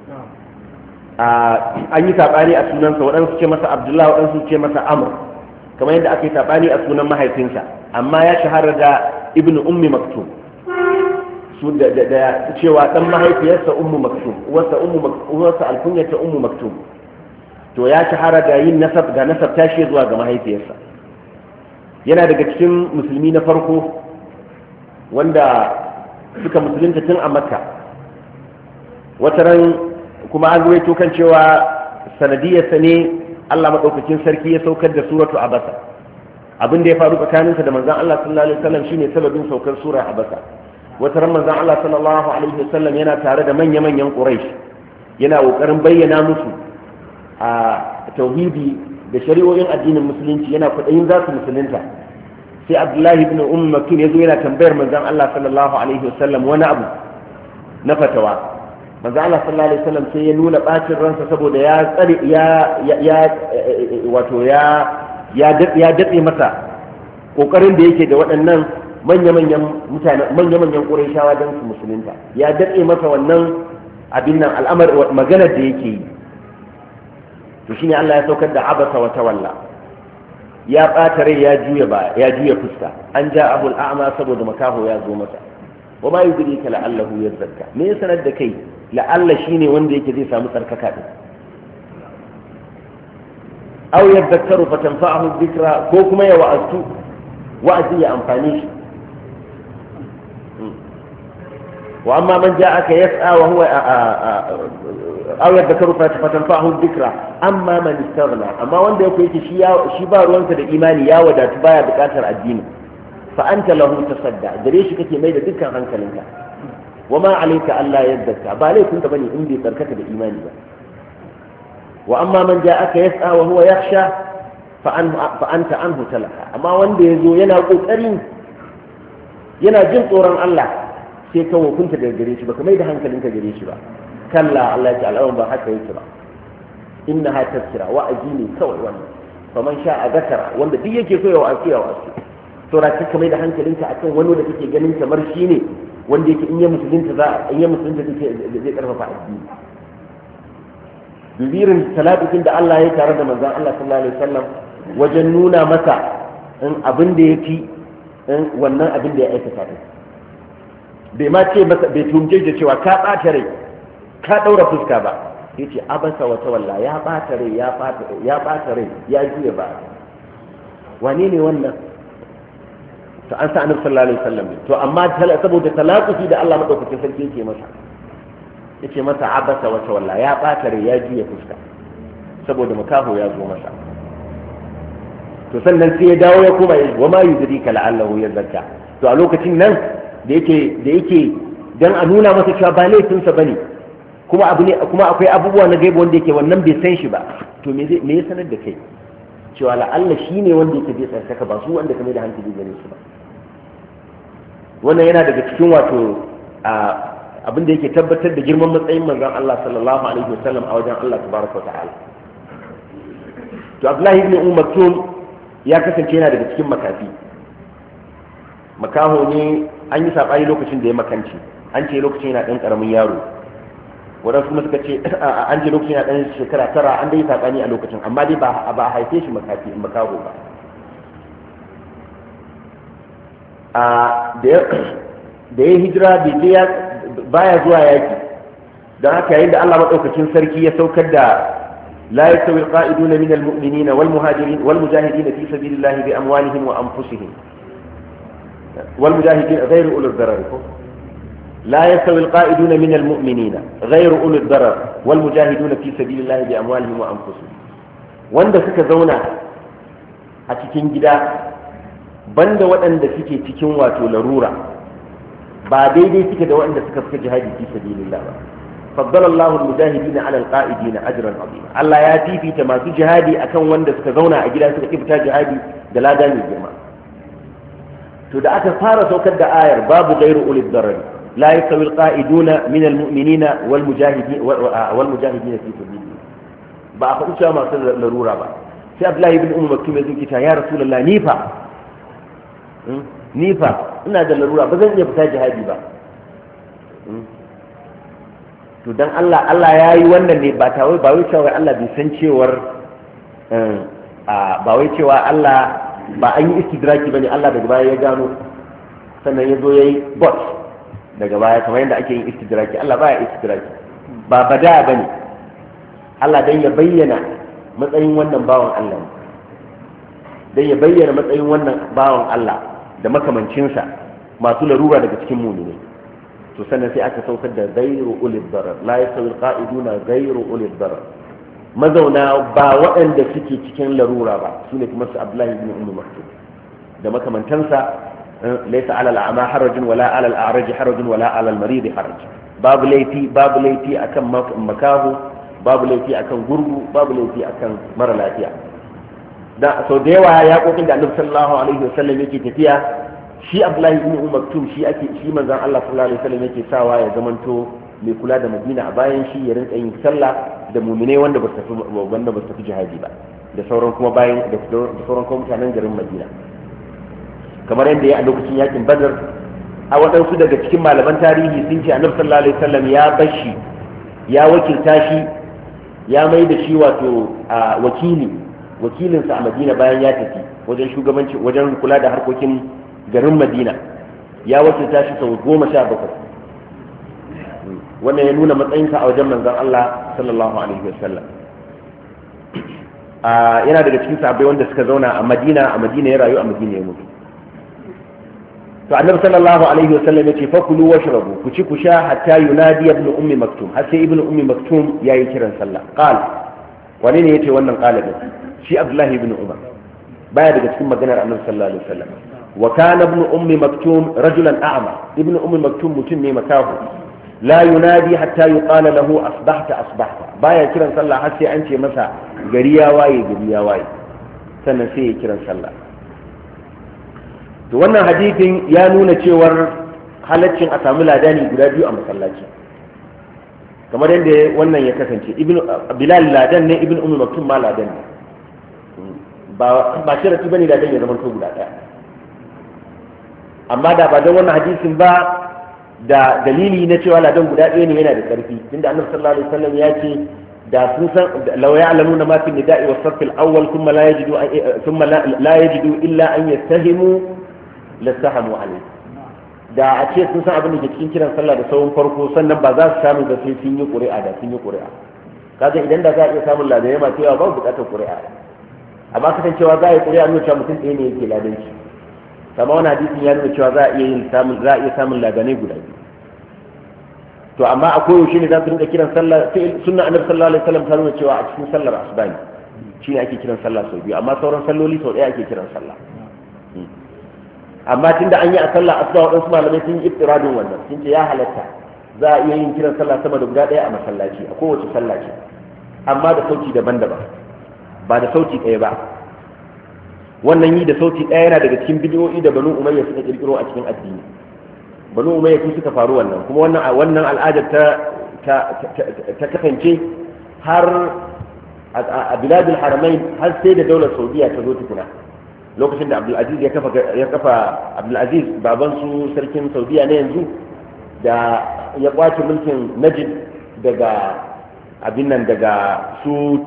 an yi sabani a sunansa, waɗansu ce masa abdullahi, waɗansu ce masa amr, kamar yadda aka yi sabani a sunan mahaifinsa, amma ya shahara da ibn ummi maktum, su da cewa dan mahaifiyarsa ummu maktum, uwarsa alkunyarta ummu maktum, to ya shahara da yin nasab tashi zuwa ga mahaifiyarsa. yana daga cikin musulmi na farko wanda suka musulunta tun a makka. wata ran kuma an ruwaito kan cewa sanadiyarsa ne Allah maɗaukakin sarki ya saukar da suratu abasa. abin da ya faru tsakaninsa da manzon Allah sallallahu alaihi wasallam shine sababin saukar sura abasa. wata ran manzon Allah sallallahu alaihi wasallam yana tare da manya-manyan quraish, yana kokarin bayyana musu a tauhidi da shari'o'in addinin musulunci, yana kudayin za su musulunta. sai abdullahi ibn maktum ya zo yana tambayar manzon Allah sallallahu alaihi wasallam wani abu na fatawa. manzon Allah sallallahu alaihi wasallam sai ya nuna bacin ransa saboda ya tsare ya datse masa kokarin da yake da waɗannan manya-manyan qurayshawa don su musulunta. ya datse masa wannan abin nan maganar da yake yi. to shine Allah ya saukar da abasa wa tawalla, ya ɓata rai ya juya fuska. an ja abul a'ma saboda makaho ya zo masa. wa ma yudrika la'allahu yazakka, me ya sanar da kai la'alla shine wanda yake zai samu tsarkaka din. aw yadhakkaru fatanfa'ahu dhikra, ko kuma ya wa'azi ya amfane shi. wa amma man ja'aka yas'a wa huwa aw yadhakkaru fatanfa'ahu dhikra amma man istaghna, amma wanda yake shi ba ruwansa da imani, ya wadatu baya bukatar addini. fa anta lahu tasadda, gare shi kake mai da dukkan hankalinka. wa ma alayka alla yadhakka, ba laifin ka bane in bai tsarkaka da imani ba. wa amma man ja'aka yas'a wa huwa yakhsha fa anta anhu talaka, amma wanda yazo yana kokarin yana jin tsoron Allah, sai ka hukunta daga gare shi ba, ka mai da hankalinka gare shi ba. kalla, Allah ya ce al'amun ba haka yake ba. innaha tazkira, wa'azi ne kawai wannan. faman sha'a zakara, wanda duk yake so ya wa'azi ya wa'azi. to ra ka mai da hankalinka akan wani da kake ganin kamar shi ne wanda yake in ya musulunta zai karfafa addini. dubirin talatin da Allah ya tare da manzon Allah sallallahu alaihi wasallam wajen nuna masa abin da yake wannan abin da ya aikata din. bai ma ce masa, bai tumje da cewa ka ɓata rai ka ɗaura fuska ba, ya ce abasa wa tawalla, ya ɓata rai ya juya ba. wane ne wannan? to an sa annabi sallallahu alaihi wasallam. to amma saboda talaqufi da Allah madaukakin sarki yake masa, yace masa abasa wa tawalla, ya ɓata rai ya juya fuska saboda makaho ya zo masa. to sannan sai ya dawo ya koma, wa ma yudrika la'allahu yazakka. to a lokacin nan da yake dan a nuna masa cewa ba laifinsa bane, kuma akwai abubuwa na gaiba wanda yake wannan bai san shi ba. to me ya sanar da kai cewa la'alla shi ne wanda yake bai tsarkaka, ba su wanda kame da hankali gare su ba. wannan yana daga cikin wato abin da yake tabbatar da girman matsayin manzon Allah sallallahu alaihi wasallam a wajen Allah tabaraka wa ta'ala. to Abdullahi ibn Maktum ya kasance yana daga cikin makafi. makaho ne, an yi saɓani lokacin da ya makanci. an ce lokacin yana ɗan ƙaramin yaro, waɗansu kuma suka ce an ce lokacin yana ɗan shekara 9. an dai saɓani a lokacin, amma dai ba a haife shi makaho ba. da ya hijira baya zuwa yaki, don haka yayin da Allah maɗaukacin sarki ya saukar da لا يستوي القائدون من المؤمنين والمجاهدين في سبيل الله بأموالهم وأنفسهم والمجاهدين غير أولي الضرر. لا يستوي القائدون من المؤمنين غير أولي الضرر والمجاهدون في سبيل الله بأموالهم وأنفسهم. wanda suka zauna a cikin gida banda waɗanda suke cikin wato larura ba daidai suke da waɗanda suka fita jihadi fi sabilillah ba faddala Allahu al-mujahidin ala al-qa'idin ajran azima Allah ya fifita masu jihadi akan wanda suka zauna a gida suka fita jihadi da lada mai girma to da aka fara saukar da ayar babu ghairu ulil darar la yastawi al-qa'iduna min al-mu'minina wal mujahidin fi sabilillah ba a faɗi cewa masu larura ba sai Abdullahi ibn Umar Maktum ya zuki ta ya Rasulullah ni fa ina da larura ba zan iya fita jihadi ba to dan Allah ya yi wannan ne ba wai cewa Allah bai san cewar ba wai cewa Allah ba an yi istidraki bane Allah daga baya ya gano sannan ya zo yayi bot daga baya kamar yadda ake yin istidraki Allah baya istidraki ba bada bane Allah dan ya bayyana matsayin wannan bawan Allah dan ya bayyana matsayin wannan bawan Allah da makamancinsa masu larura daga cikin mu'mini to sannan sai aka saukar da ghairu ulil darar la yasawi alqa'iduna ghairu ulil darar mazauna ba waɗanda suke cikin larura ba sune kuma su Abdullahi ibn Maktum da makamantansa laysa ala al'ama harajun wala ala al'araj harajun wala ala al-marid haraj babu laifi akan makahu babu laifi akan gurgu babu laifi akan mara lafiya da sau da yawa ya kokin da Annabi sallallahu alaihi wasallam yake tafiya shi Abdullahi ibn Maktum shi manzon Allah sallallahu alaihi wasallam yake sawa ya zamanto mai kula da Madina a bayan shi ya rinka yin sallah da mu'minai wanda ba su tafi jihadi ba da sauran kuma bayan da sauran kuma mutanen garin Madina kamar yadda ya a lokacin yakin Badr a waɗansu daga cikin malaman tarihi sun ce Annabi sallallahu alaihi wasallam ya bashi ya wakilta shi ya mai da shi wato wakilinsa a Madina bayan ya tafi wajen shugabanci wajen kula da harkokin garin Madina ya wakilta shi sau 17 wannan ya nuna matsayinsa a wajen manzon Allah sallallahu alaihi wasallam yana daga cikin sahabbai wanda suka zauna a Madina ya rayu a Madina ya mutu to annabi sallallahu alaihi wasallam ya ce fakulu washrabu ku ci ku sha hatta yunadi ibn ummi maktum har sai ibn ummi maktum yayi kiran sallah qal wani ne yace wannan qala din shi Abdullahi ibn Umar baya daga cikin maganar annabi sallallahu alaihi wasallam wa kana ibn ummi maktum rajulan a'ma ibn ummi maktum mutum ne makahu la yunadi hatta yuqala lahu asbahta baya kiran sallah har sai an ce masa gari ya waye sannan sai ya kiran sallah to wannan hadisin ya nuna cewar halaccin a samu ladani guda biyu a masallaci kamar yadda wannan ya kasance bilal ladan ne ibn ummi maktum ma ladan ne ba shirati bane ladan ya zama to guda daya amma da ba don wannan hadisin ba da dalili na cewa ladan guda ɗaya ne yana da ƙarfi tunda annabi sallallahu alaihi wasallam ya ce da sun san law ya'lamuna ma fi nida'i was saff al-awwal thumma la yajidu illa an yastahimu lastahamu alayhi da a ce sun san abin da ke cikin kiran sallah da sauran farko sannan ba za su samu da sai sun yi ƙuri'a kaga idan da za a iya samun ladan ma cewa ba buƙatar ƙuri'a amma kasancewa za a yi ƙuri'a nuna cewa mutum ɗaya ne yake ladanci kama wani hadisin ya nuna cewa za a iya samun ladanai guda biyu to amma a koyaushe ne za su rinka kiran sallah sunna annabi sallallahu alaihi wasallam ta nuna cewa a cikin sallar asuba ne shine ake kiran sallah sau biyu amma sauran salloli sau ɗaya ake kiran sallah amma tunda an yi a sallah asuba waɗansu malamai sun yi iftiradin wannan sun ce ya halatta za a iya yin kiran sallah sama da guda ɗaya a masallaci a kowace sallah ce amma da sauti daban-daban ba da sauti ɗaya ba wannan yi da sauti ɗaya yana daga cikin bidiyoyi da banu umayya suka kirkiro a cikin addini banu umayya su suka faru wannan kuma wannan al'adar ta kasance har a biladul haramain har sai da daular saudiya ta zo tukuna lokacin da abdulaziz ya kafa abdulaziz baban su sarkin saudiya na yanzu da ya kwace mulkin najid daga su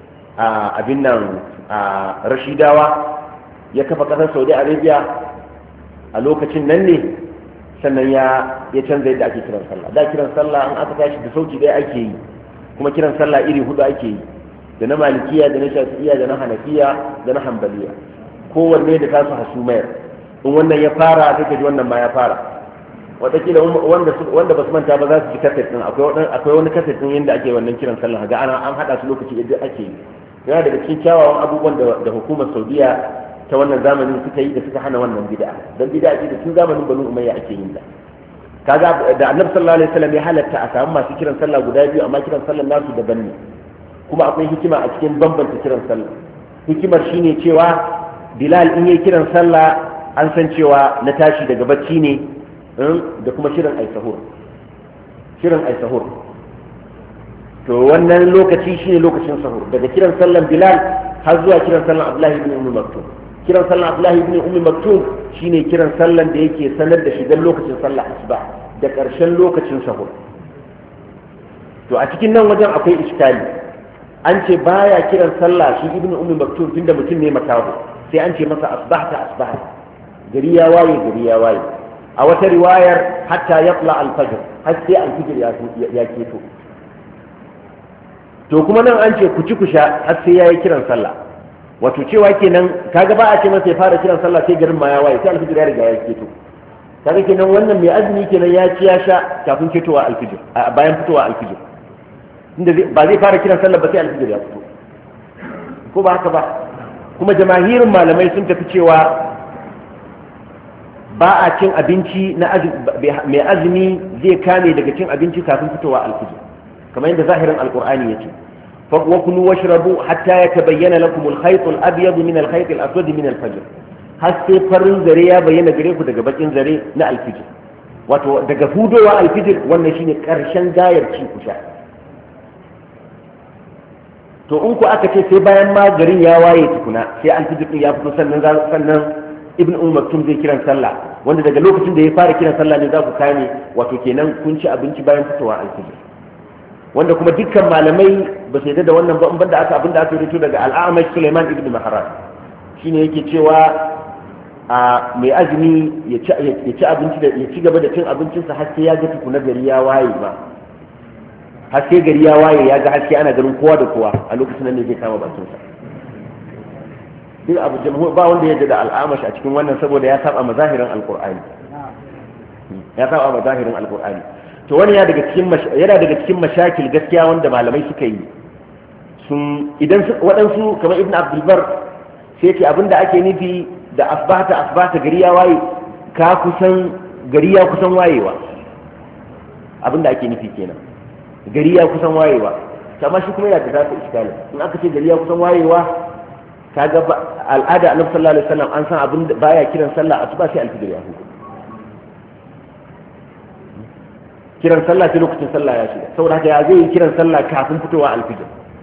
rashidawa ya kafa kasar saudi arabia a lokacin nan ne sannan ya canza yadda ake kiran sallah da kiran sallah an aka tashi da sauki ɗaya ake yi kuma kiran sallah iri hudu ake yi da na malikiya da na shafi'iya da na hanafiya da na hanbaliya kowanne da tasu hasumayar in wannan ya fara sai ka ji wannan ma ya fara wataƙila wanda ba su manta ba za su ji kaset din akwai wani kaset din yadda ake wannan kiran sallah ga an haɗa su lokaci yadda ake yi yana daga cikin kyawawan abubuwan da hukumar saudiya ta wannan zamanin suka yi da suka hana wannan bid'a dan bid'a ce da tun zamanin Banu Umayya ake yin ta kaga da Annabi sallallahu alaihi wasallam ya halatta a samu masu kiran sallah guda biyu amma kiran sallar nasu daban ne kuma akwai hikima a cikin bambanta kiran sallah hikimar shine cewa Bilal in yayi kiran sallah an san cewa na tashi daga bacci ne da kuma shirin ai sahur to wannan lokaci shine lokacin sahur daga kiran sallan Bilal har zuwa kiran sallan Abdullahi ibn Ummi Maktum kiran sallan Abdullahi ibn Ummi Maktum shine kiran sallan da yake sanar da shigar lokacin sallah asuba da ƙarshen lokacin sahur to a cikin nan wajen akwai iskali an ce baya kiran sallah shi ibn Ummi Maktum tunda mutum ne makaho sai an ce masa asbahta gari ya waye a wata riwayar hatta yatla al-fajr har sai al-fajr ya keto to kuma nan an ce ku ci ku sha har sai yayi kiran sallah wato cewa kenan kaga ba a ce masa ya fara kiran sallah sai garin ma ya waye sai al-fajr ya riga ya keto kaga kenan wannan mai azumi kenan ya ci ya sha kafin ketowa al-fajr bayan fitowa al-fajr inda ba zai fara kiran sallah ba sai al-fajr ya fito ko ba haka ba kuma jamahirin malamai sun tafi cewa ba a cin abinci na mai azumi zai kame daga cin abinci kafin fitowa alfijir kamar yadda zahirin alqur'ani yake wa kulu washrabu hatta yatabayyana lakum al-khayt al-abyad min al-khayt al-aswad min al-fajr har sai farin zare ya bayyana gare ku daga bakin zare na alfijir wato daga hudowa alfijir wannan shine karshen gayar ci ku sha to in ku aka ce sai bayan ma garin ya waye tukuna sai alfijir din ya fito sannan ibn Maktum zai kiran sallah wanda daga lokacin da ya fara kiran sallah ne za ku kame wato kenan kun ci abinci bayan fitowa alfijir wanda kuma dukkan malamai ba su yarda da wannan ba banda aka abinda aka rito daga al-A'mash Sulaiman ibn Mahran shine yake cewa a mai azumi ya ci abinci da ya ci gaba da cin abincinsa har sai ya ga tukuna gari ya waye ba har sai gari ya waye ya ga haske ana ganin kowa da kowa a lokacin nan ne zai kama bakinsa duk abu jamhur ba wanda ya da al'amash a cikin wannan saboda ya saba mazahirin alqur'ani to wani yana daga cikin mashakil gaskiya wanda malamai suka yi sun idan waɗansu kamar ibn abdul bar sai ce abinda ake nufi da asbahta gari ya waye gari ya kusan wayewa abinda ake nufi kenan gari ya kusan wayewa amma shi kuma yana da zafi iskali in aka ce gari ya kusan wayewa kaga al'ada annabi sallallahu alaihi wasallam an san abin da baya kiran sallah asuba sai alfijir ya hudu kiran sallah sai lokacin sallah ya shiga saboda haka ya zai kiran sallah kafin fitowa alfijir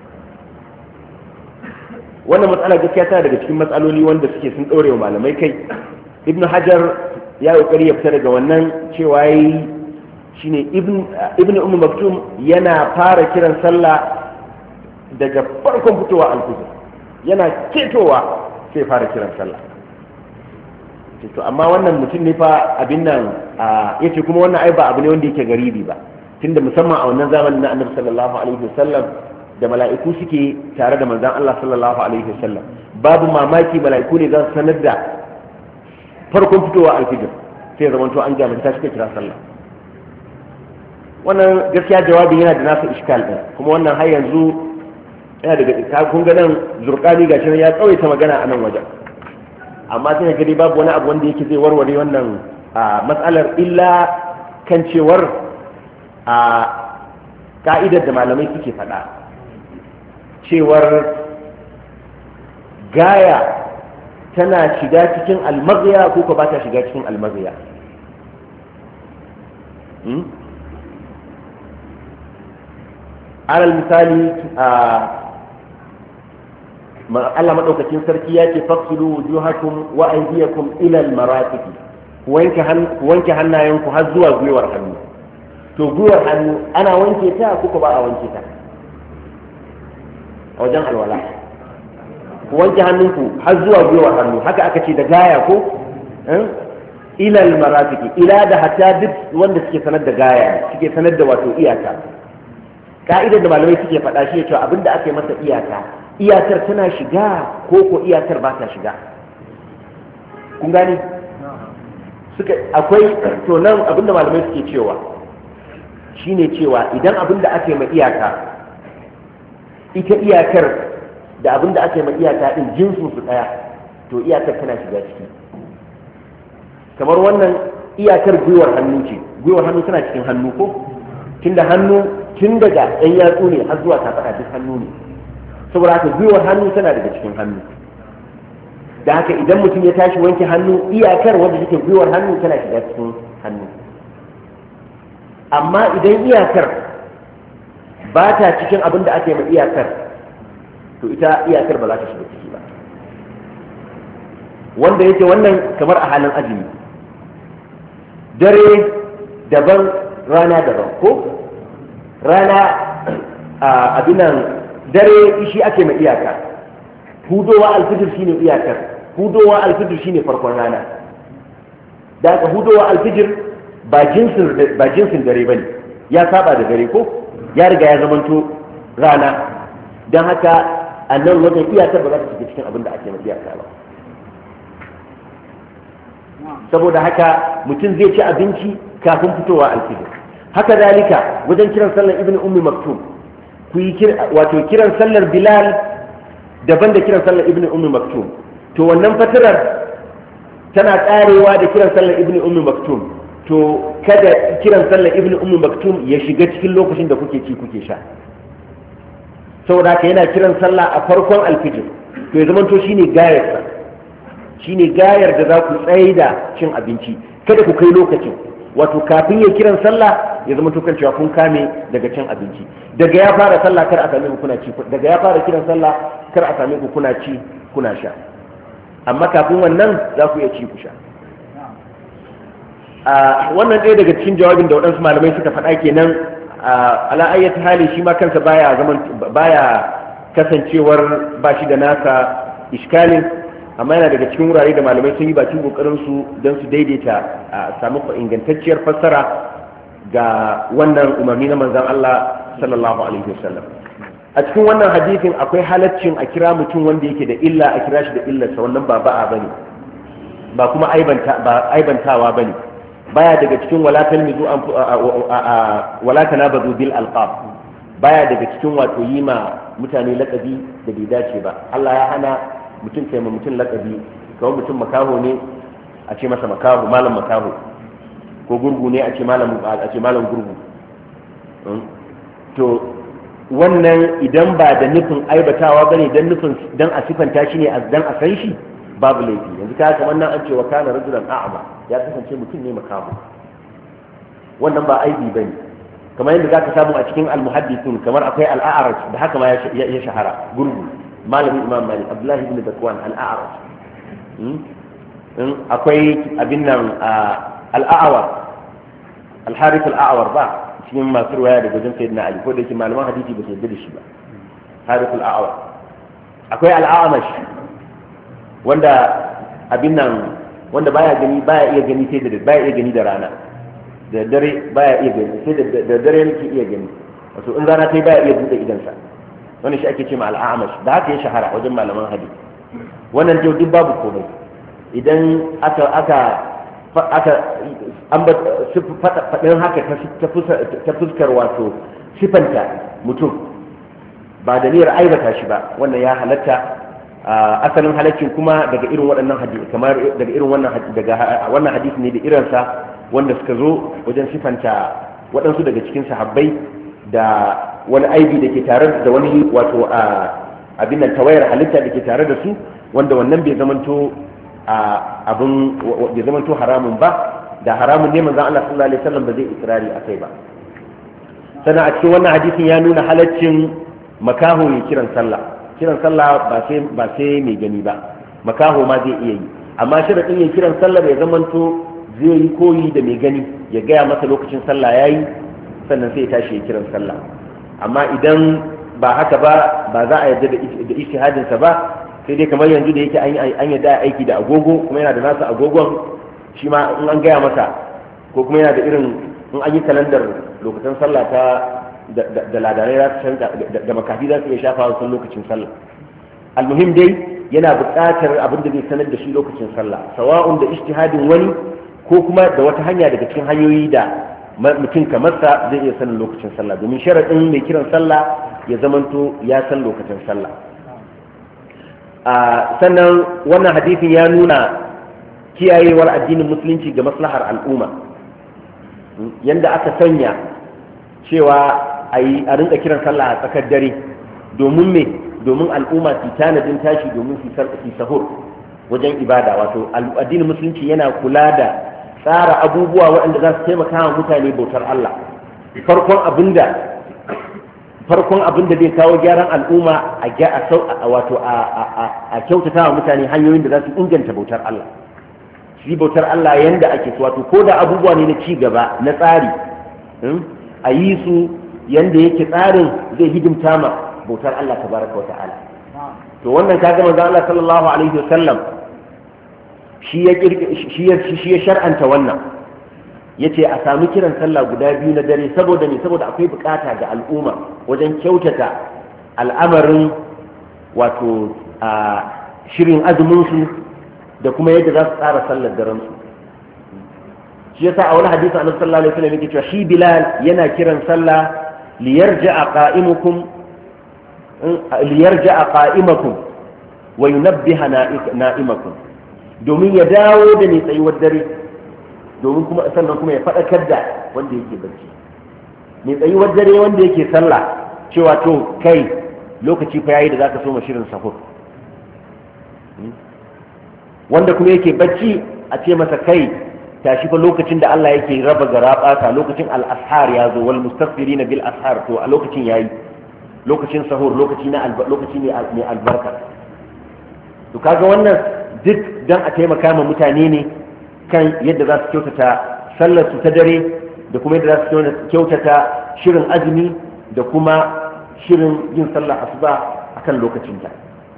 wannan matsala gaskiya tana daga cikin matsaloli wanda suke sun dore wa malamai kai ibn hajar ya kokari ya fita daga wannan cewa yayi shine ibn maktum yana fara kiran sallah daga farkon fitowa alfijir yana ketowa sai fara kiran sallah to amma wannan mutum ne fa abin nan yace kuma wannan ai ba abu ne wanda yake garibi ba tunda musamman a wannan zamanin na annabi sallallahu alaihi wasallam da mala'iku suke tare da manzon Allah sallallahu alaihi wasallam babu mamaki mala'iku ne za su sanar da farkon fitowa alfijir sai zaman to an jami'a suka kira sallah wannan gaskiya jawabin yana da nasa iskal din kuma wannan har yanzu yana daga kun ga nan zurkani gashi ya tsawaita magana a nan wajen amma sai ga dai babu wani abu wanda yake zai warware wannan matsalar illa kan cewar ka'idar da malamai suke faɗa cewar gaya tana shiga cikin almaziya ko ba ta shiga cikin almaziya alal misali Allah madaukakin sarki ya ce faqsilu wujuhakum wa aydiyakum ila almarafiq wanke hannayenku har zuwa gwiwar hannu to gwiwar hannu ana wanke ta ko ba a wanke ta a wajen alwala ku wanke hannunku har zuwa gwiwar hannu haka aka ce da gaya ko ila almarafiq ila da hatta duk wanda suke sanar da gaya suke sanar da wato iyaka ka'idar da malamai suke faɗa shi cewa abinda aka yi masa iyakar tana shiga ko iyakar ba ta shiga kun gani akwai to nan abinda malamai suke cewa shine cewa idan abinda aka yi ma iyaka ita iyakar da abinda aka yi ma iyaka din jinsu su daya to iyakar tana shiga ciki. Kamar wannan iyakar gwiwar hannu ce, gwiwar hannu tana cikin hannu ko tunda hannu tun daga ɗan yatsu ne har zuwa kafaɗa duk hannu ne, saboda haka gwiwar hannu tana daga cikin hannu. Da haka idan mutum ya tashi wanke hannu iyakar wanda take gwiwar hannu tana shiga cikin hannu. Amma idan iyakar ba ta cikin abin da aka yi ma iyakar, to ita iyakar ba za ta shiga ciki ba. Wanda yake wannan kamar a halin azumi, dare daban rana daban ko rana abinan dare shi ake ma iyaka, hudowa alfijir shine iyakar, hudowa alfijir shine farkon rana. Da aka hudowa alfijir ba jinsin dare bane, ya saba da dare ko ya riga ya zamanto rana, don haka a nan wajen iyakar ba za ta shiga cikin abin da ake ma iyaka ba. Saboda haka mutum zai ci abinci kafin fitowa alfijir. Haka zalika wajen kiran sallar ibn ummi maktum, ku yi wato kiran sallar bilal daban da kiran sallar ibn ummi maktum, to wannan fatirar tana karewa da kiran sallar ibn ummi maktum, to kada kiran sallar ibn ummi maktum ya shiga cikin lokacin da kuke ci kuke sha. Saboda haka yana kiran sallah a farkon alfijir, to ya zamanto shine gayarsa, shine gayar da za ku tsaye da cin abinci, kada ku kai lokacin, wato kafin ya kiran sallah ya zama kan cewa kun kame daga cin abinci. Daga ya fara sallah kar a same ku kuna ci, daga ya fara kiran sallah kar a same ku kuna ci kuna sha, amma kafin wannan za ku iya ci ku sha. Wannan ɗaya daga cikin jawabin da waɗansu malamai suka faɗa kenan. Ala ayyati hali shi ma kansa baya kasancewar ba shi da nasa iskalin, amma yana daga cikin wurare da malamai sun yi bakin kokarin su don su daidaita a samu ingantacciyar fassara ga wannan umarni na manzon Allah sallallahu alaihi wasallam. A cikin wannan hadisin akwai halaccin a kira mutum wanda yake da illa a kira shi da illarsa, wannan ba ba'a bane, ba kuma aibantawa bane, baya daga cikin wala tanabazu bil alqab, baya daga cikin wato yi ma mutane laqabi da bai dace ba. Allah ya hana mutum kai ma mutum lakabi, kawai mutum makaho ne a ce masa makaho, malam makaho, ko gurgu ne a ce malam gurgu. To wannan idan ba da nufin aibatawa bane, dan nufin dan a sifanta shi ne dan a san shi, babu laifi. Yanzu ka kamar nan an ce wa kana rajulan a'ma, ya kasance mutum ne makaho, wannan ba aibi bane. Kamar yadda zaka samu a cikin al-muhaddithun, kamar akwai al-a'raj da haka ma ya shahara, gurgu, malamin imam malik abdullahi ibn zakwan al-a'raj. Akwai abin nan al-a'war, al-harith al-a'war ba cikin masu riwaya daga wajen sayyidina ali, ko da yake malaman hadisi ba su yarda da shi ba, harith al-a'war. Akwai al-a'mash wanda abin nan wanda baya iya gani sai da baya iya gani da rana, da dare baya iya gani sai da dare yake iya gani, wato in rana sai baya iya bude idansa, wannan shi ake ce ma al'amash, da haka ya shahara wajen malaman hadisi. Wannan duk babu komai idan aka faɗin haka ta fuskar wato sifanta mutum ba da niyyar aibata shi ba, wannan ya halatta. Asalin halaccin kuma daga irin waɗannan hadisi, kamar daga irin wannan hadisi ne da irinsa wanda suka zo wajen sifanta waɗansu daga cikin sahabbai da wani aibi da ke tare da wani wato abin nan tawayar halitta da ke tare da su, wanda wannan bai zamanto haramun ba, da haramun ne manzon Allah sallallahu alaihi wasallam ba zai ikrari akai ba. Sannan a cikin wannan hadisin ya nuna halaccin makaho ya kiran sallah ba sai mai gani ba, makaho ma zai iya yi, amma sharadin ya kiran sallah ya zamanto zai yi koyi da mai gani, ya gaya masa lokacin sallah yayi, sannan sai ya tashi ya kiran sallah. Amma idan ba haka ba za a yarda da ijtihadinsa ba, sai dai kamar yanzu da yake an yarda aiki da agogo, kuma yana da nasa agogon shi ma in an gaya masa, ko kuma yana da irin in an yi kalandar lokacin sallah ta da ladanai za su canza, da makafi za su iya shafa wasu lokacin sallah. Almuhim dai yana buƙatar abin da zai sanar da shi lokacin sallah, sawa'un da ijtihadin wani ko kuma da wata hanya daga cikin hanyoyi da mutum kamar sa zai iya sanin lokacin sallah, domin sharaɗin mai kiran sallah ya zamanto ya san lokacin sallah. sannan wannan hadisin ya nuna kiyayewar addinin musulunci ga maslahar al'umma, yanda aka sanya cewa a rinka kiran sallah a tsakar dare domin al'umma su tanadin tashi domin su sahur wajen ibada. Wato addinin musulunci yana kula da tsara abubuwa waɗanda za su taimaka wa mutane bautar Allah. farkon abin da zai kawo gyaran al'umma a kyautata wa mutane hanyoyin da za su inganta bautar Allah. Shi bautar Allah yanda ake so, wato ko da abubuwa ne na ci gaba na tsari a yi su yanda yake tsarin zai hidimta ma bautar Allah tabaraka wa ta'ala. To wannan kaga manzo Allah sallallahu alaihi wasallam shi ya shar'anta wannan, yace a sami kiran sallah guda biyu na dare saboda akwai bukata ga al'umma wajen kyautata al'amarin wato shirin azumin su da kuma yadda za su tsara sallar daren su. Shi yasa a wani hadisi annabi sallallahu alaihi wasallam yake cewa shi Bilal yana kiran sallah liyarja'a qa'imakum wa yunabbiha na'imakum, domin ya dawo da mai tsayuwar dare, domin kuma sannan kuma ya faɗakar da wanda yake barci. Mai tsayuwar dare wanda yake sallah cewa to kai lokaci fa yayi da zaka so shirin sahur, wanda kuma yake bacci a ce masa kai tashi fa lokacin da Allah yake raba garabata, lokacin al-ashar ya zo, wal mustaghfirina bil ashar, to a lokacin yayi, lokacin sahur lokaci ne albarka. To kaga wannan duk dan a taimaka ma mutane ne kan yadda za su kyautata sallar su ta dare da kuma yadda za su kyautata shirin azumi da kuma shirin yin sallar asuba akan lokacinta.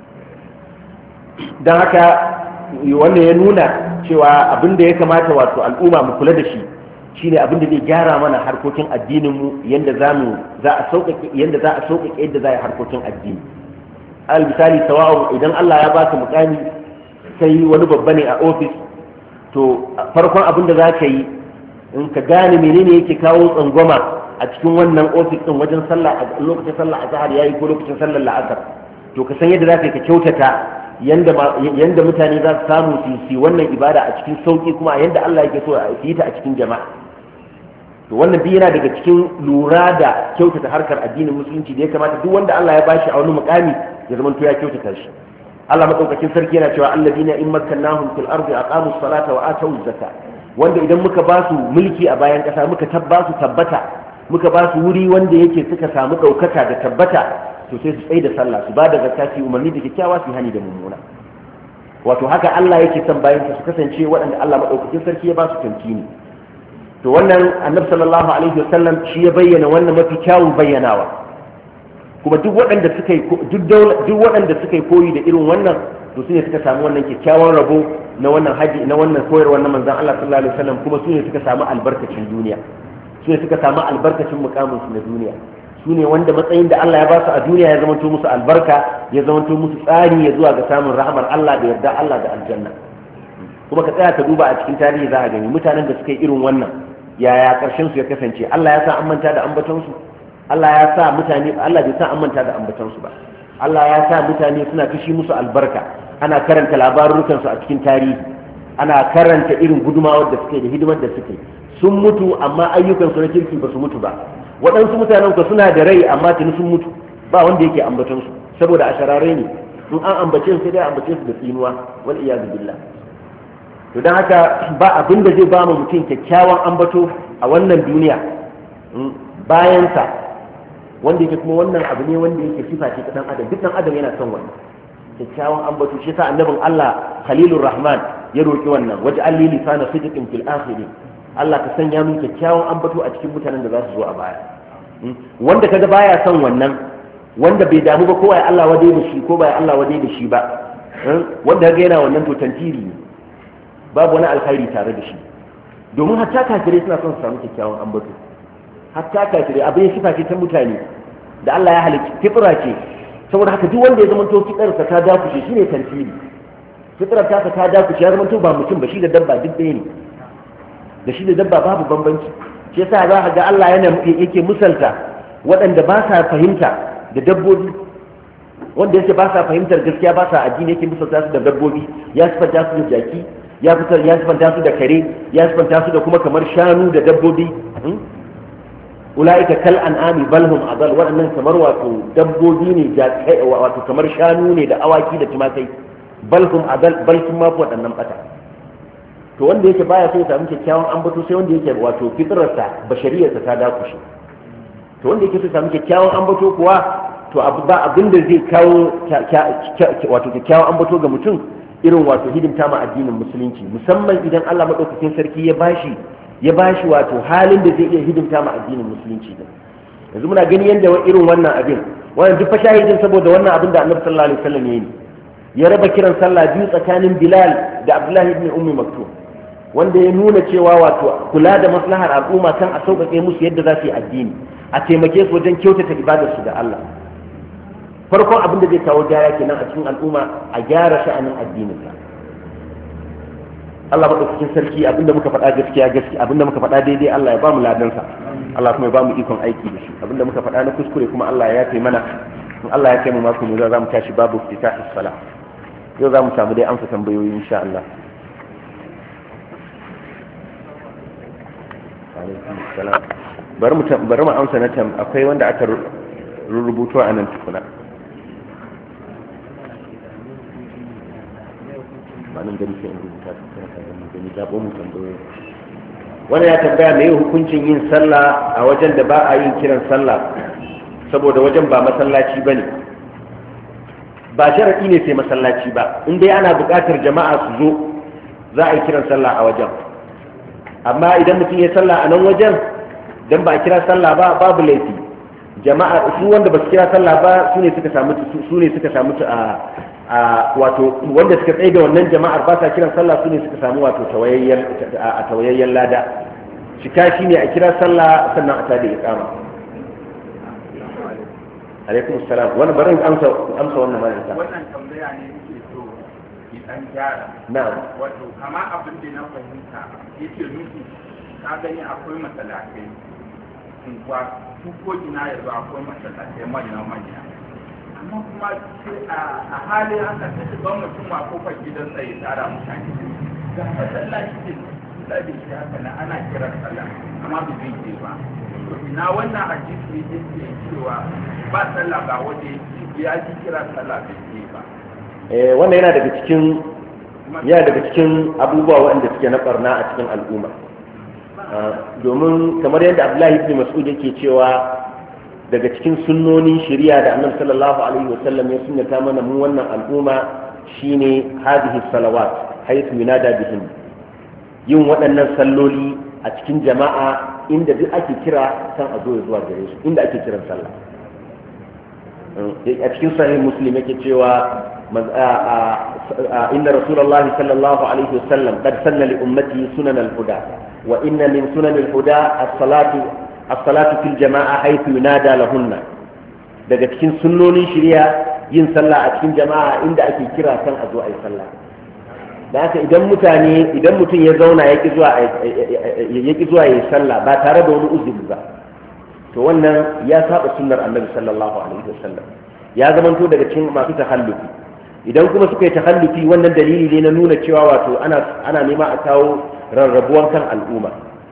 Don haka wannan ya nuna cewa abin da ya kamata wato al'umma mu kula da shi shine abin da zai gyara mana harkokin addinin mu, yanda za a sauƙaƙe yadda za a yi harkokin addini. Al misali sawa'u idan Allah ya baka mukami kai wani babba ne a ofis, to farkon abin da za ka yi in ka gane menene yake kawo tsangwama a cikin wannan ofis din wajen sallah a lokacin sallah azhar yayi ko lokacin sallar la'asar, to ka san yadda za ka kyautata yanda mutane za su samu su wannan ibada a cikin sauki, kuma yanda Allah yake so a yi ta a cikin jama'a. To wannan biyu yana daga cikin lura da kyautata harkar addinin musulunci da ya kamata duk wanda Allah ya bashi a wani mukami ya zama to ya kyautata shi. Allah madaukakin sarki yana cewa alladina in makkannahum fil ardi aqamus salata wa atawuz zakata, wanda idan muka ba su mulki a bayan kasa muka tabbata muka ba su wuri wanda yake suka samu daukaka da tabbata, to sai su tsaye da sallah, su ba da zakka, su umarni da kyakkyawa, su hani da mummuna. Wato haka Allah yake son bayan su kasance waɗanda Allah madaukakin sarki ya ba su tamkini. To wannan annabi sallallahu alaihi wasallam shi ya bayyana wannan mafi kyawun bayyanawa, kuma duk waɗanda suka yi koyi da irin wannan to su ne suka samu wannan kyakkyawan rabo na wannan haji na wannan koyarwar na manzon Allah sallallahu alaihi wasallam, kuma su ne suka samu albarkacin duniya, su ne suka samu albarkacin mukamin su na duniya, su ne wanda matsayin da Allah ya ba su a duniya ya zamanto musu albarka, ya zamanto musu tsari ya zuwa ga samun rahamar Allah da yarda Allah da aljanna. Kuma ka tsaya ka duba a cikin tarihi za a gani mutanen da suka yi irin wannan yaya karshen su ya kasance. Allah ya sa an manta da ambaton su, Allah ya sa mutane, Allah bai sa an manta da ambaton su ba, Allah ya sa mutane suna kishi musu albarka, ana karanta labarukan su a cikin tarihi, ana karanta irin gudumawar da suke da hidimar da suke. Sun mutu amma ayyukan su na kirki ba su mutu ba. Waɗansu mutanen ku suna da rai amma tuni sun mutu, ba wanda yake ambaton su saboda a sharare ne, in an ambace su sai dai ambace su da tsinuwa, wal iyadu billah. To don haka ba abin da zai ba mu mutum kyakkyawan ambato a wannan duniya bayansa, wanda yake kuma wannan abu ne wanda yake sifa ce ta dan adam, duk dan adam yana son wannan kyakkyawan ambato. Shi yasa annabin Allah Khalilur Rahman ya roki wannan, waj'al li lisana sidqin fil akhirin, Allah ka sanya min kyakkyawan ambato a cikin mutanen da za su zo a baya. Wanda kaga baya son wannan, wanda bai damu ba ko ai Allah wadai da shi ko bai Allah wadai da shi ba, wanda kaga yana wannan to tantiri ne, babu wani alkhairi tare da shi. Domin hatta kafirai suna son su samu kyakkyawan ambato, hatta kafirai abin ya sifa ce ta mutane da Allah ya halicci, fitra ce. Saboda haka duk wanda ya zama to fitrarsa ta dakushe shine tantiri, fitrar ta dakushe ya zama to ba mutum ba, shi da dabba duk ɗaya ne, da shi da dabba babu bambanci. Shi yasa za ka ga Allah yake misalta waɗanda ba sa fahimta da dabbobi, wanda yake ba sa fahimtar gaskiya ba sa addini yake misalta su da dabbobi, ya sifanta su da jaki, ya sifanta su da kare, ya sifanta su da kuma kamar shanu da dabbobi. Ulaika kal an'ami bal hum adall, waɗannan kamar wato dabbobi ne, wato kamar shanu ne da awaki da tumakai, bal hum adall, bal kuma waɗannan bata. To wanda yake baya so ya samu kyakkyawan ambato sai wanda yake wato fitrarsa bashariyarsa ta dakushe. To wanda yake so ya samu kyakkyawan ambato kuwa to ba abin da zai kawo wato kyakkyawan ambato ga mutum irin wato hidimta ma addinin musulunci, musamman idan Allah madaukakin sarki ya bashi wato halin da zai iya hidimta ma addinin musulunci din. Yanzu muna gani yadda irin wannan abin, wannan duk fashahidin saboda wannan abin da Annabi sallallahu alaihi wasallam yayi, ya raba kiran sallah biyu tsakanin Bilal da Abdullahi ibn Ummi Maktum, wanda ya nuna cewa wato kula da maslahar al'umma kan a sauƙaƙe musu yadda za su yi addini, a taimake su wajen kyautata ibadarsu da Allah. Farkon abin da zai kawo gyara kenan a cikin al'umma, a gyara sha'anin addininsa. Allah madaukakin sarki abinda muka faɗa gaskiya, abinda muka faɗa daidai Allah ya ba mu ladansa, Allah kuma ya ba mu ikon aiki da shi. Abinda muka faɗa na kuskure kuma Allah ya yafe mana. In Allah ya kai mu mako mu za mu tashi babu iftitahis salah. Yau za mu samu dai amsa tambayoyi insha Allah. Bari mu amsa na akwai wanda aka rubuto a nan tukuna. Wani ya tambaya mai hukuncin yin sallah a wajen da ba a yin kiran sallah saboda wajen ba masallaci ba ne. Ba sharaɗi ne sai masallaci ba, in dai ana buƙatar jama'a su zo za a yi kiran sallah a wajen. Amma idan mutum ya sallah a nan wajen dan ba a kira sallah ba, babu laifi. Jama'a su wanda ba su kira sallah ba su ne suka samu wato wanda suka tsaye da wannan jama'ar ba sa kiran sallah su ne suka samu wato tawayayyen lada. Shika shi ne a kira sallah sannan a tada iqama. Alaikum assalam. Wani bari amsa wannan mai ta. Wannan tambaya ne yake so ki dan gyara. Na'am. Wato kama abin da na fahimta yake nufi ka gani akwai masallatai. Unguwa ko ina yanzu akwai masallatai manya. Amma kuma a halin haka ta shiga mutum a kofar gidansa ya tsara mutane ga masallaci da shi haka na ana kiran sallah amma bai zai ke ba. Ina wannan hadisi yake cewa ba sallah ba waje ya ji kiran sallah bai ke ba. Wannan yana daga cikin abubuwa waɗanda suke na barna a cikin al'umma. Domin kamar yadda Abdullahi ibn Mas'ud yake cewa daga cikin sunnonin shari'a da Annabi sallallahu alaihi wasallam ya sunnata mana mu wannan al'umma shine hadhihi salawat haythu yunada bihim, yin waɗannan salloli a cikin jama'a inda duk ake kira kan a zo zuwa gare su, inda ake kiran sallah. A cikin sahih Muslim yake cewa inna rasulullahi sallallahu alaihi wasallam qad sanna li ummati sunan al-huda wa inna min sunan al-huda as-salatu fil jama'a haythu yunada lahunna. Daga cikin sunnonin shari'a yin sallah a cikin jama'a inda ake kira kan a zo ayi sallah. Da haka idan mutum ya zauna ya ki zuwa yayi sallah ba tare da wani uzuri ba, to wannan ya saba sunnar Annabi sallallahu alaihi wasallam, ya zamanto daga cikin masu tahallufi. Idan kuma suka yi tahallufi, wannan dalili ne na nuna cewa wato ana nema a kawo rarrabuwan kan al'umma.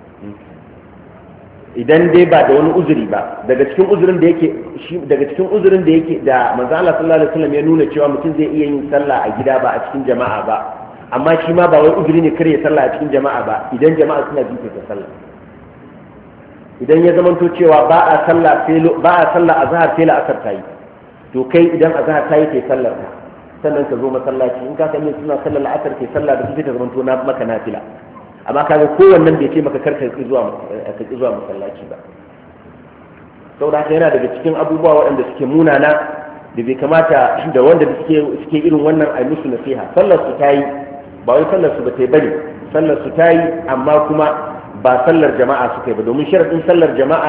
Idan dai ba da wani uzuri ba, daga cikin uzurin da yake da manzo Allah sallallahu alaihi wasallam ya nuna cewa mutum zai iya yin sallah a gida ba a cikin jama'a ba, amma shi ma ba wai uzuri ne kar ya sallah a cikin jama'a ba idan jama'a suna jinkirta sallah. Idan ya zamanto cewa ba a sallah azhar sai la'asar tayi, to kai idan azhar tayi kai sallar ka sannan ka zo masallaci, in ka sani suna sallar la'asar kai sallah da su sai ta zamanto na maka nafila. Amma kaga kowannen bai ce maka karka zuwa masallaci ba. Saboda haka yana daga cikin abubuwa waɗanda suke munana da bai kamata da wanda suke irin wannan a musu nasiha. Sallar su tayi, ba wai sallar su ba ta yi bane, sallar su tayi amma kuma ba sallar jama'a suka yi ba, domin sharadin sallar jama'a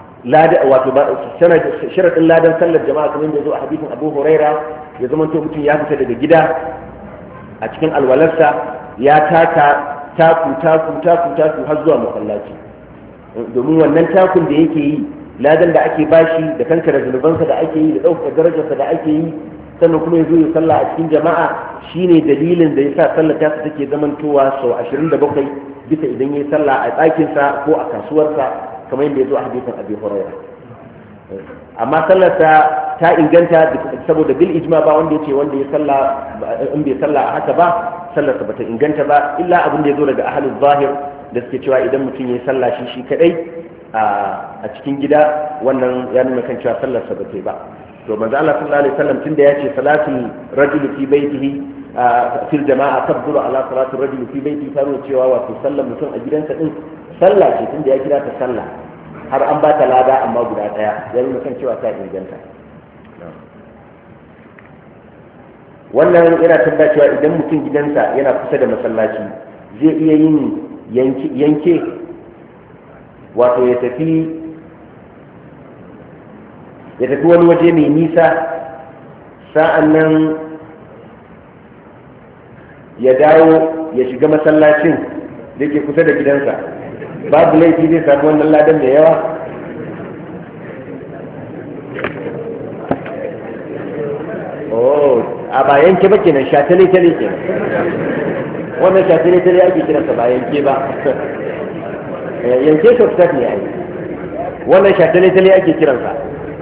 sharadin ladan sallar jama'a kamar yadda zo a hadisin Abu Huraira, ya zama to mutum ya fita daga gida a cikin alwalarsa ya taka taku har zuwa masallaci, domin wannan takun da yake yi, ladan da ake bashi da kankare zunubansa da ake yi da ɗaukar darajarsa da ake yi sannan kuma ya zo ya sallah a cikin jama'a shine dalilin da yasa sallar ta take zamantowa sau 27 bisa idan yayi sallah a ɗakinsa ko a kasuwarsa kamar yadda ya zo a hadisin Abi Hurairah. Amma sallar ta inganta saboda bil ijma ba wanda yace wanda ya sallah in bai sallah a haka ba sallar sa bata inganta ba illa abin da ya zo daga ahlul zahir da suke cewa idan mutum yayi sallah shi kadai a cikin gida wannan ya nuna kan cewa sallar sa bata ba. To manzo Allah sallallahu alaihi wasallam tunda yace salatul rajul fi baitihi fil jama'a tabdulu ala salatul rajul fi baitihi ta nuna cewa wato sallar mutum a gidansa din sallah ce tunda ya kira ta sallah har an ba ta lada amma guda daya ya nuna kan cewa ta inganta. Wannan yana tabbata cewa idan mutum gidansa yana kusa da masallaci zai iya yin yanke wato ya tafi wani waje mai nisa sa'an nan ya dawo ya shiga masallacin da ke kusa da gidansa babu laifi zai samu wannan ladan da yawa. A ba yanke ba kenan shatale-tale kenan wannan shatale-tale ake kiransa ba yanke ba yanke shortcut ne ai wannan shatale-tale ake kiransa.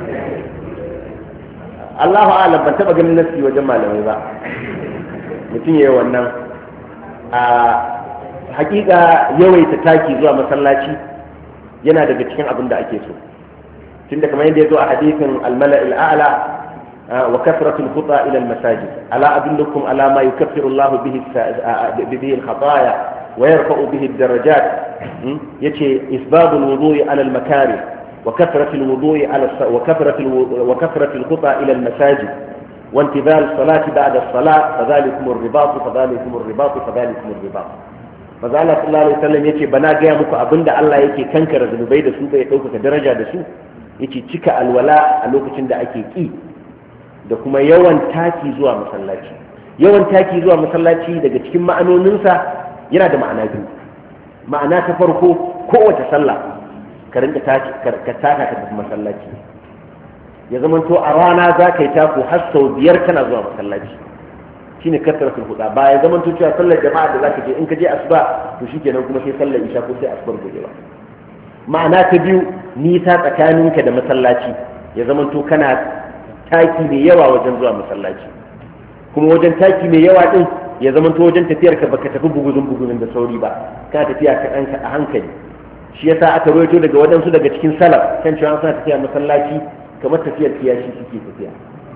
Allahu a'lam ban taba ganin nasi wajen malamai ba mutum yayi wannan. A hakika yawaita taki zuwa masallaci yana daga cikin abin da ake so tunda kamar yadda ya zo a hadisin al-mala'il a'la wa kasratul khuta ila al-masajid ala adullukum ala ma yukaffiru Allah bihi al-khataya wa yarfa'u bihi ad-darajat yace isbabul wudu'i ala al-makarih وكثرة الوضوء على وكثرة الخطى إلى المساجد وانتظار الصلاة بعد الصلاة فذلكم الرباط فذلكم الرباط فذلكم الرباط. فذلك صلى الله عليه وسلم يتي بنا جاء مكو أبند الله يتي كنكر ذنوبي دسو بيتوك درجة دسو يتي تشك الولاء الوقت دا أكي كي da kuma yawan taki zuwa masallaci. Yawan taki zuwa masallaci daga cikin ma'anoninsa yana da ma'ana biyu. Ma'ana ta farko kowace sallah ka rinka ka taka ka tafi masallaci ya zama to a rana za ka yi tako har sau 5 kana zuwa masallaci shine kasratul huda ba ya zama to cewa sallar jama'a da zaka je in ka je asuba to shikenan kuma sai sallar isha ko sai asubar gobe ba. Ma'ana ta biyu nisa tsakaninka da masallaci ya zama to kana taki mai yawa wajen zuwa masallaci kuma wajen taki mai yawa din ya zama to wajen tafiyar ka baka tafi buguzun da sauri ba ka tafiya ka a hankali. Shi yasa aka rawaito daga wadansu daga cikin salaf kan cewa suna tafiya masallaci kamar tafiyar kiyashi suke tafiya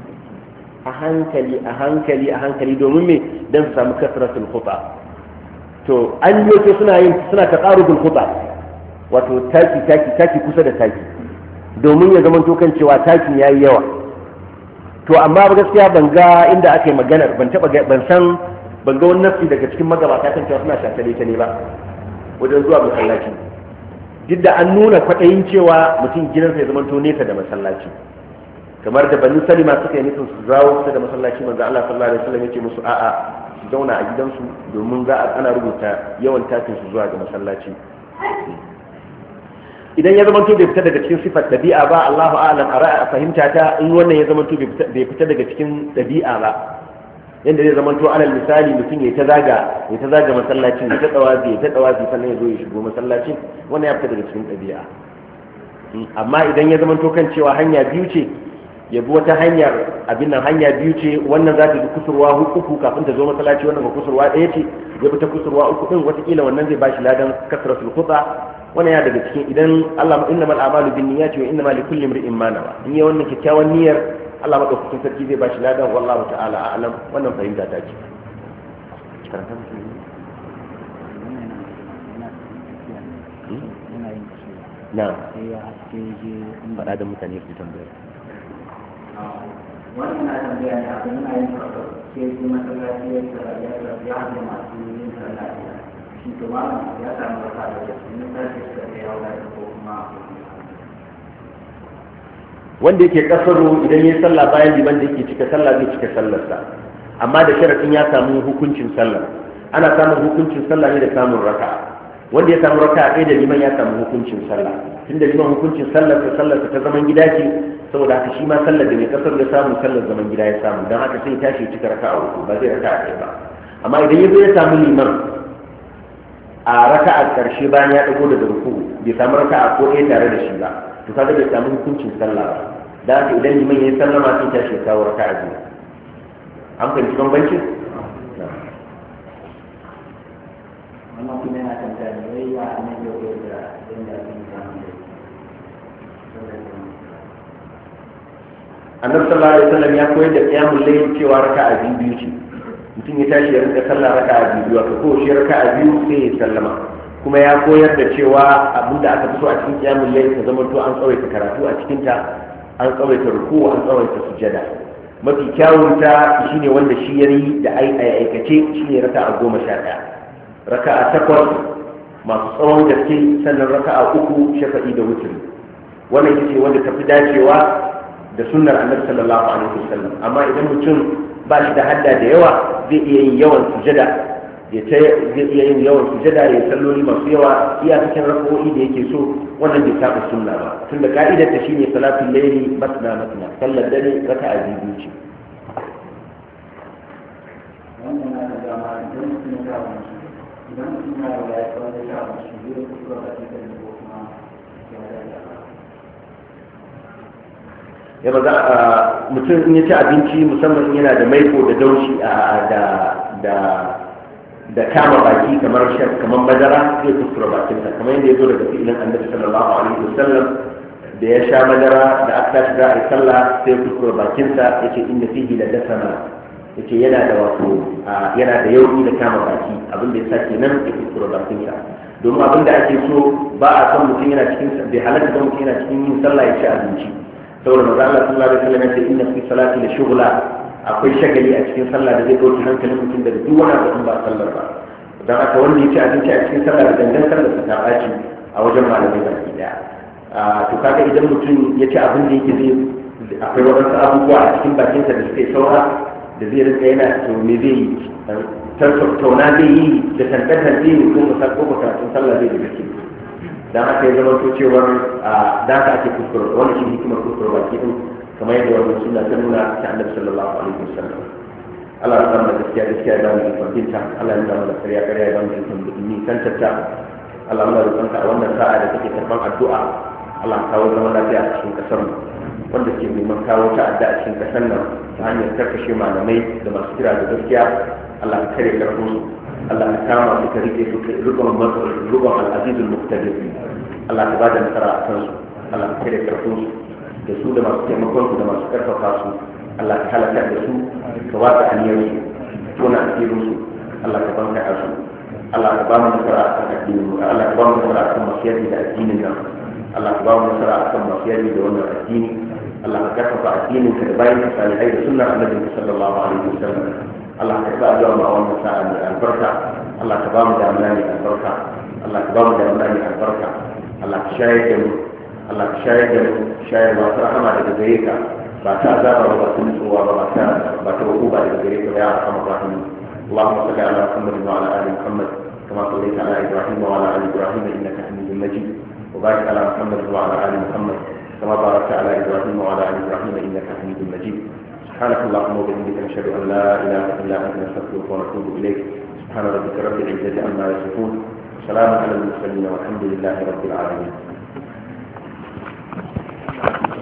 a hankali domin me dan su samu kasratul khuta. To an yi suna taqarubul khuta wato taki kusa da taki domin ya zama to kan cewa takin yayi yawa. To amma gaskiya ban ga inda aka yi maganar ban ga wani nafsi daga cikin magabata kan cewa suna shafale ta ne ba wajen zuwa masallaci. Duk da an nuna kwaɗayin cewa mutum gidansa ya zama to nesa da masallaci kamar da banu salima suka yi nufin su zawo kusa da masallaci manzo Allah sallallahu alaihi wasallam yace musu a'a su zauna a gidansu domin ana rubuta yawan takin su zuwa ga masallaci. Idan ya zama to bai fita daga cikin sifar dabi'a ba Allahu a'lam a fahimta ta in wannan ya zama to bai fita daga cikin dabi'a ba yanda zai zama to alal misali mutum ya ta zaga masallacin ya ta tsawazi sannan ya zo ya shigo masallacin wannan ya fita daga cikin ɗabi'a. Amma idan ya zama to kan cewa hanya biyu ce ya bi wata hanyar hanya biyu ce wannan za ta bi kusurwa uku kafin ta zo masallaci wannan ba kusurwa ɗaya ce ya bi ta kusurwa uku din watakila wannan zai bashi ladan kasratul khuta. Wannan ya daga cikin idan Allah innamal a'malu binniyati wa innamal likulli imrin ma nawa in ya wannan kyakkyawan niyyar Allah madaukakin sarki zai bashi ladan wallahu ta'ala a'lam. Wannan fahimta ta ce na faɗa da mutane su tambaya wannan na tambaya ne abin yana yin kaso sai su masallaci ya haɗu masu yin sallah shi to ma ya samu wata da su ne ta ce suka da yawa da ko kuma wanda yake kasaro idan yayi sallah bayan liman da yake cika sallah zai cika sallarsa amma da sharadin ya samu hukuncin sallah. Ana samun hukuncin sallah ne da samun raka'a wanda ya samu raka'a ɗaya da liman ya samu hukuncin sallah tunda liman hukuncin sallar ta zaman gida ce saboda haka shi ma sallar da mai kasar ya samu sallar zaman gida ya samu don haka sai tashi cika raka'a uku ba zai raka'a ɗaya ba amma idan ya zo ya samu liman a raka'a ƙarshe bayan ya ɗago daga ruku bai samu raka'a ko ɗaya tare da shi ba to kaga bai samu hukuncin sallah ba da haka idan liman ya sallama sai tashi ya kawo raka'a biyu an fahimci bambancin wannan kuma yana tambaya da wai ya annabi ya koyar da yadda ake samun da annabi sallallahu alaihi wasallam ya koyar da qiyamul layl cewa raka'a biyu ce mutum ya tashi ya rinka sallah raka'a biyu wato ko shi raka'a biyu sai ya sallama kuma ya koyar da cewa abinda aka fi so a cikin qiyamul layl ta zama to an tsawaita karatu a cikin ta an tsawaita ruku an tsawaita sujada mafi kyawun ta shine wanda shi yayi da aikace shine raka'a 11 raka'a 8 masu tsawon gaske sannan raka'a 3 shafa'i da wutri wannan ita ce wanda tafi dacewa da sunnar annabi sallallahu alaihi wasallam amma idan mutum ba shi da hadda da yawa zai iya yin yawan sujada ya salloli masu yawa iya cikin rak'o'i da yake so wannan bai saba sunna ba tunda ka'idar ta shine salatul layli matna sallar dare raka'a biyu ce wannan na da dama idan mutum ya kawo idan mutum ya kawo ya kawo da kawo shi zai kuka da cikin ko kuma ya ba mutum in ya ci abinci musamman yana da maiko da daushi da kama baki kamar madara zai kuskura bakinsa kamar yadda ya zo daga fi'ilin annabi sallallahu alaihi wasallam da ya sha madara da aka tashi za a yi sallah sai kuskura bakinsa yace inda fihi la dasana yace yana da yauki da kama baki abinda ya sa kenan ya kuskura bakinsa domin abinda ake so ba a san mutum yana cikin bai halatta mutum yana cikin yin sallah ya ci abinci saboda maza Allah sallallahu alaihi wasallam ya ce inna fi salati la shughla akwai shagali a cikin sallah da zai dauki hankalin mutum daga duk wani abu ba sallar ba dan haka wanda ya ci abinci a cikin sallah da dangan sallar ta baci a wajen malamai baki daya to kaga idan mutum ya ci abin da yake zai akwai wadansu abubuwa a cikin bakinsa da suke saura da zai rinka yana to me zai yi tattauna zai yi da tantantar zai yi ko karatun sallah zai da gaske dan haka ya zama to cewar da haka ake kuskure wannan shi hikimar kuskure baki din kamar yadda wannan sunna ta nuna ta annabi sallallahu alaihi wasallam Allah ya zama gaskiya da mu fahimta Allah ya zama kariya da mu ni tantata Allah ya rubuta a wannan sa'a da take karban addu'a Allah ya kawo zaman lafiya a cikin kasar mu wanda ke neman kawo ta'adda a cikin kasar nan ta hanyar karkashe malamai da masu kira da gaskiya Allah ya kare karfin Allah ya kama su ka rike su rukun al'azizul muqtadir Allah ya bada nasara a kansu Allah ya kare karfin su da su da masu taimakon su da masu karfafa su Allah ya halaka da su ka wata aniyar su tona asirin su Allah ya banka a su Allah ya ba mu nasara a kan addinin Allah ya ba mu nasara a kan masiyari da addinin nan Allah ya ba mu nasara a kan masiyari da wannan addini Allah ya karfafa addinin ka da bayan ka salihai da sunnar annabi sallallahu alaihi wasallam Allah ka sa addu'a ma wannan sa'a mai albarka Allah ka ba mu da amana albarka Allah ka ba mu da amana albarka Allah ka shayar da mu Allah ka shayar da mu shayar ma rahama daga gare ka ba ta azaba ba ta nutsuwa ba ta hukuma daga gare ka ya arhamar rahimin اللهم صل على محمد وعلى ال محمد كما صليت على ابراهيم وعلى ال ابراهيم انك حميد مجيد وبارك على محمد وعلى ال محمد كما باركت على ابراهيم وعلى ال ابراهيم انك حميد مجيد سبحانك اللهم وبحمدك نشهد ان لا اله الا انت نستغفرك ونتوب اليك سبحان ربك رب العزه عما يصفون سلام على المرسلين والحمد لله رب العالمين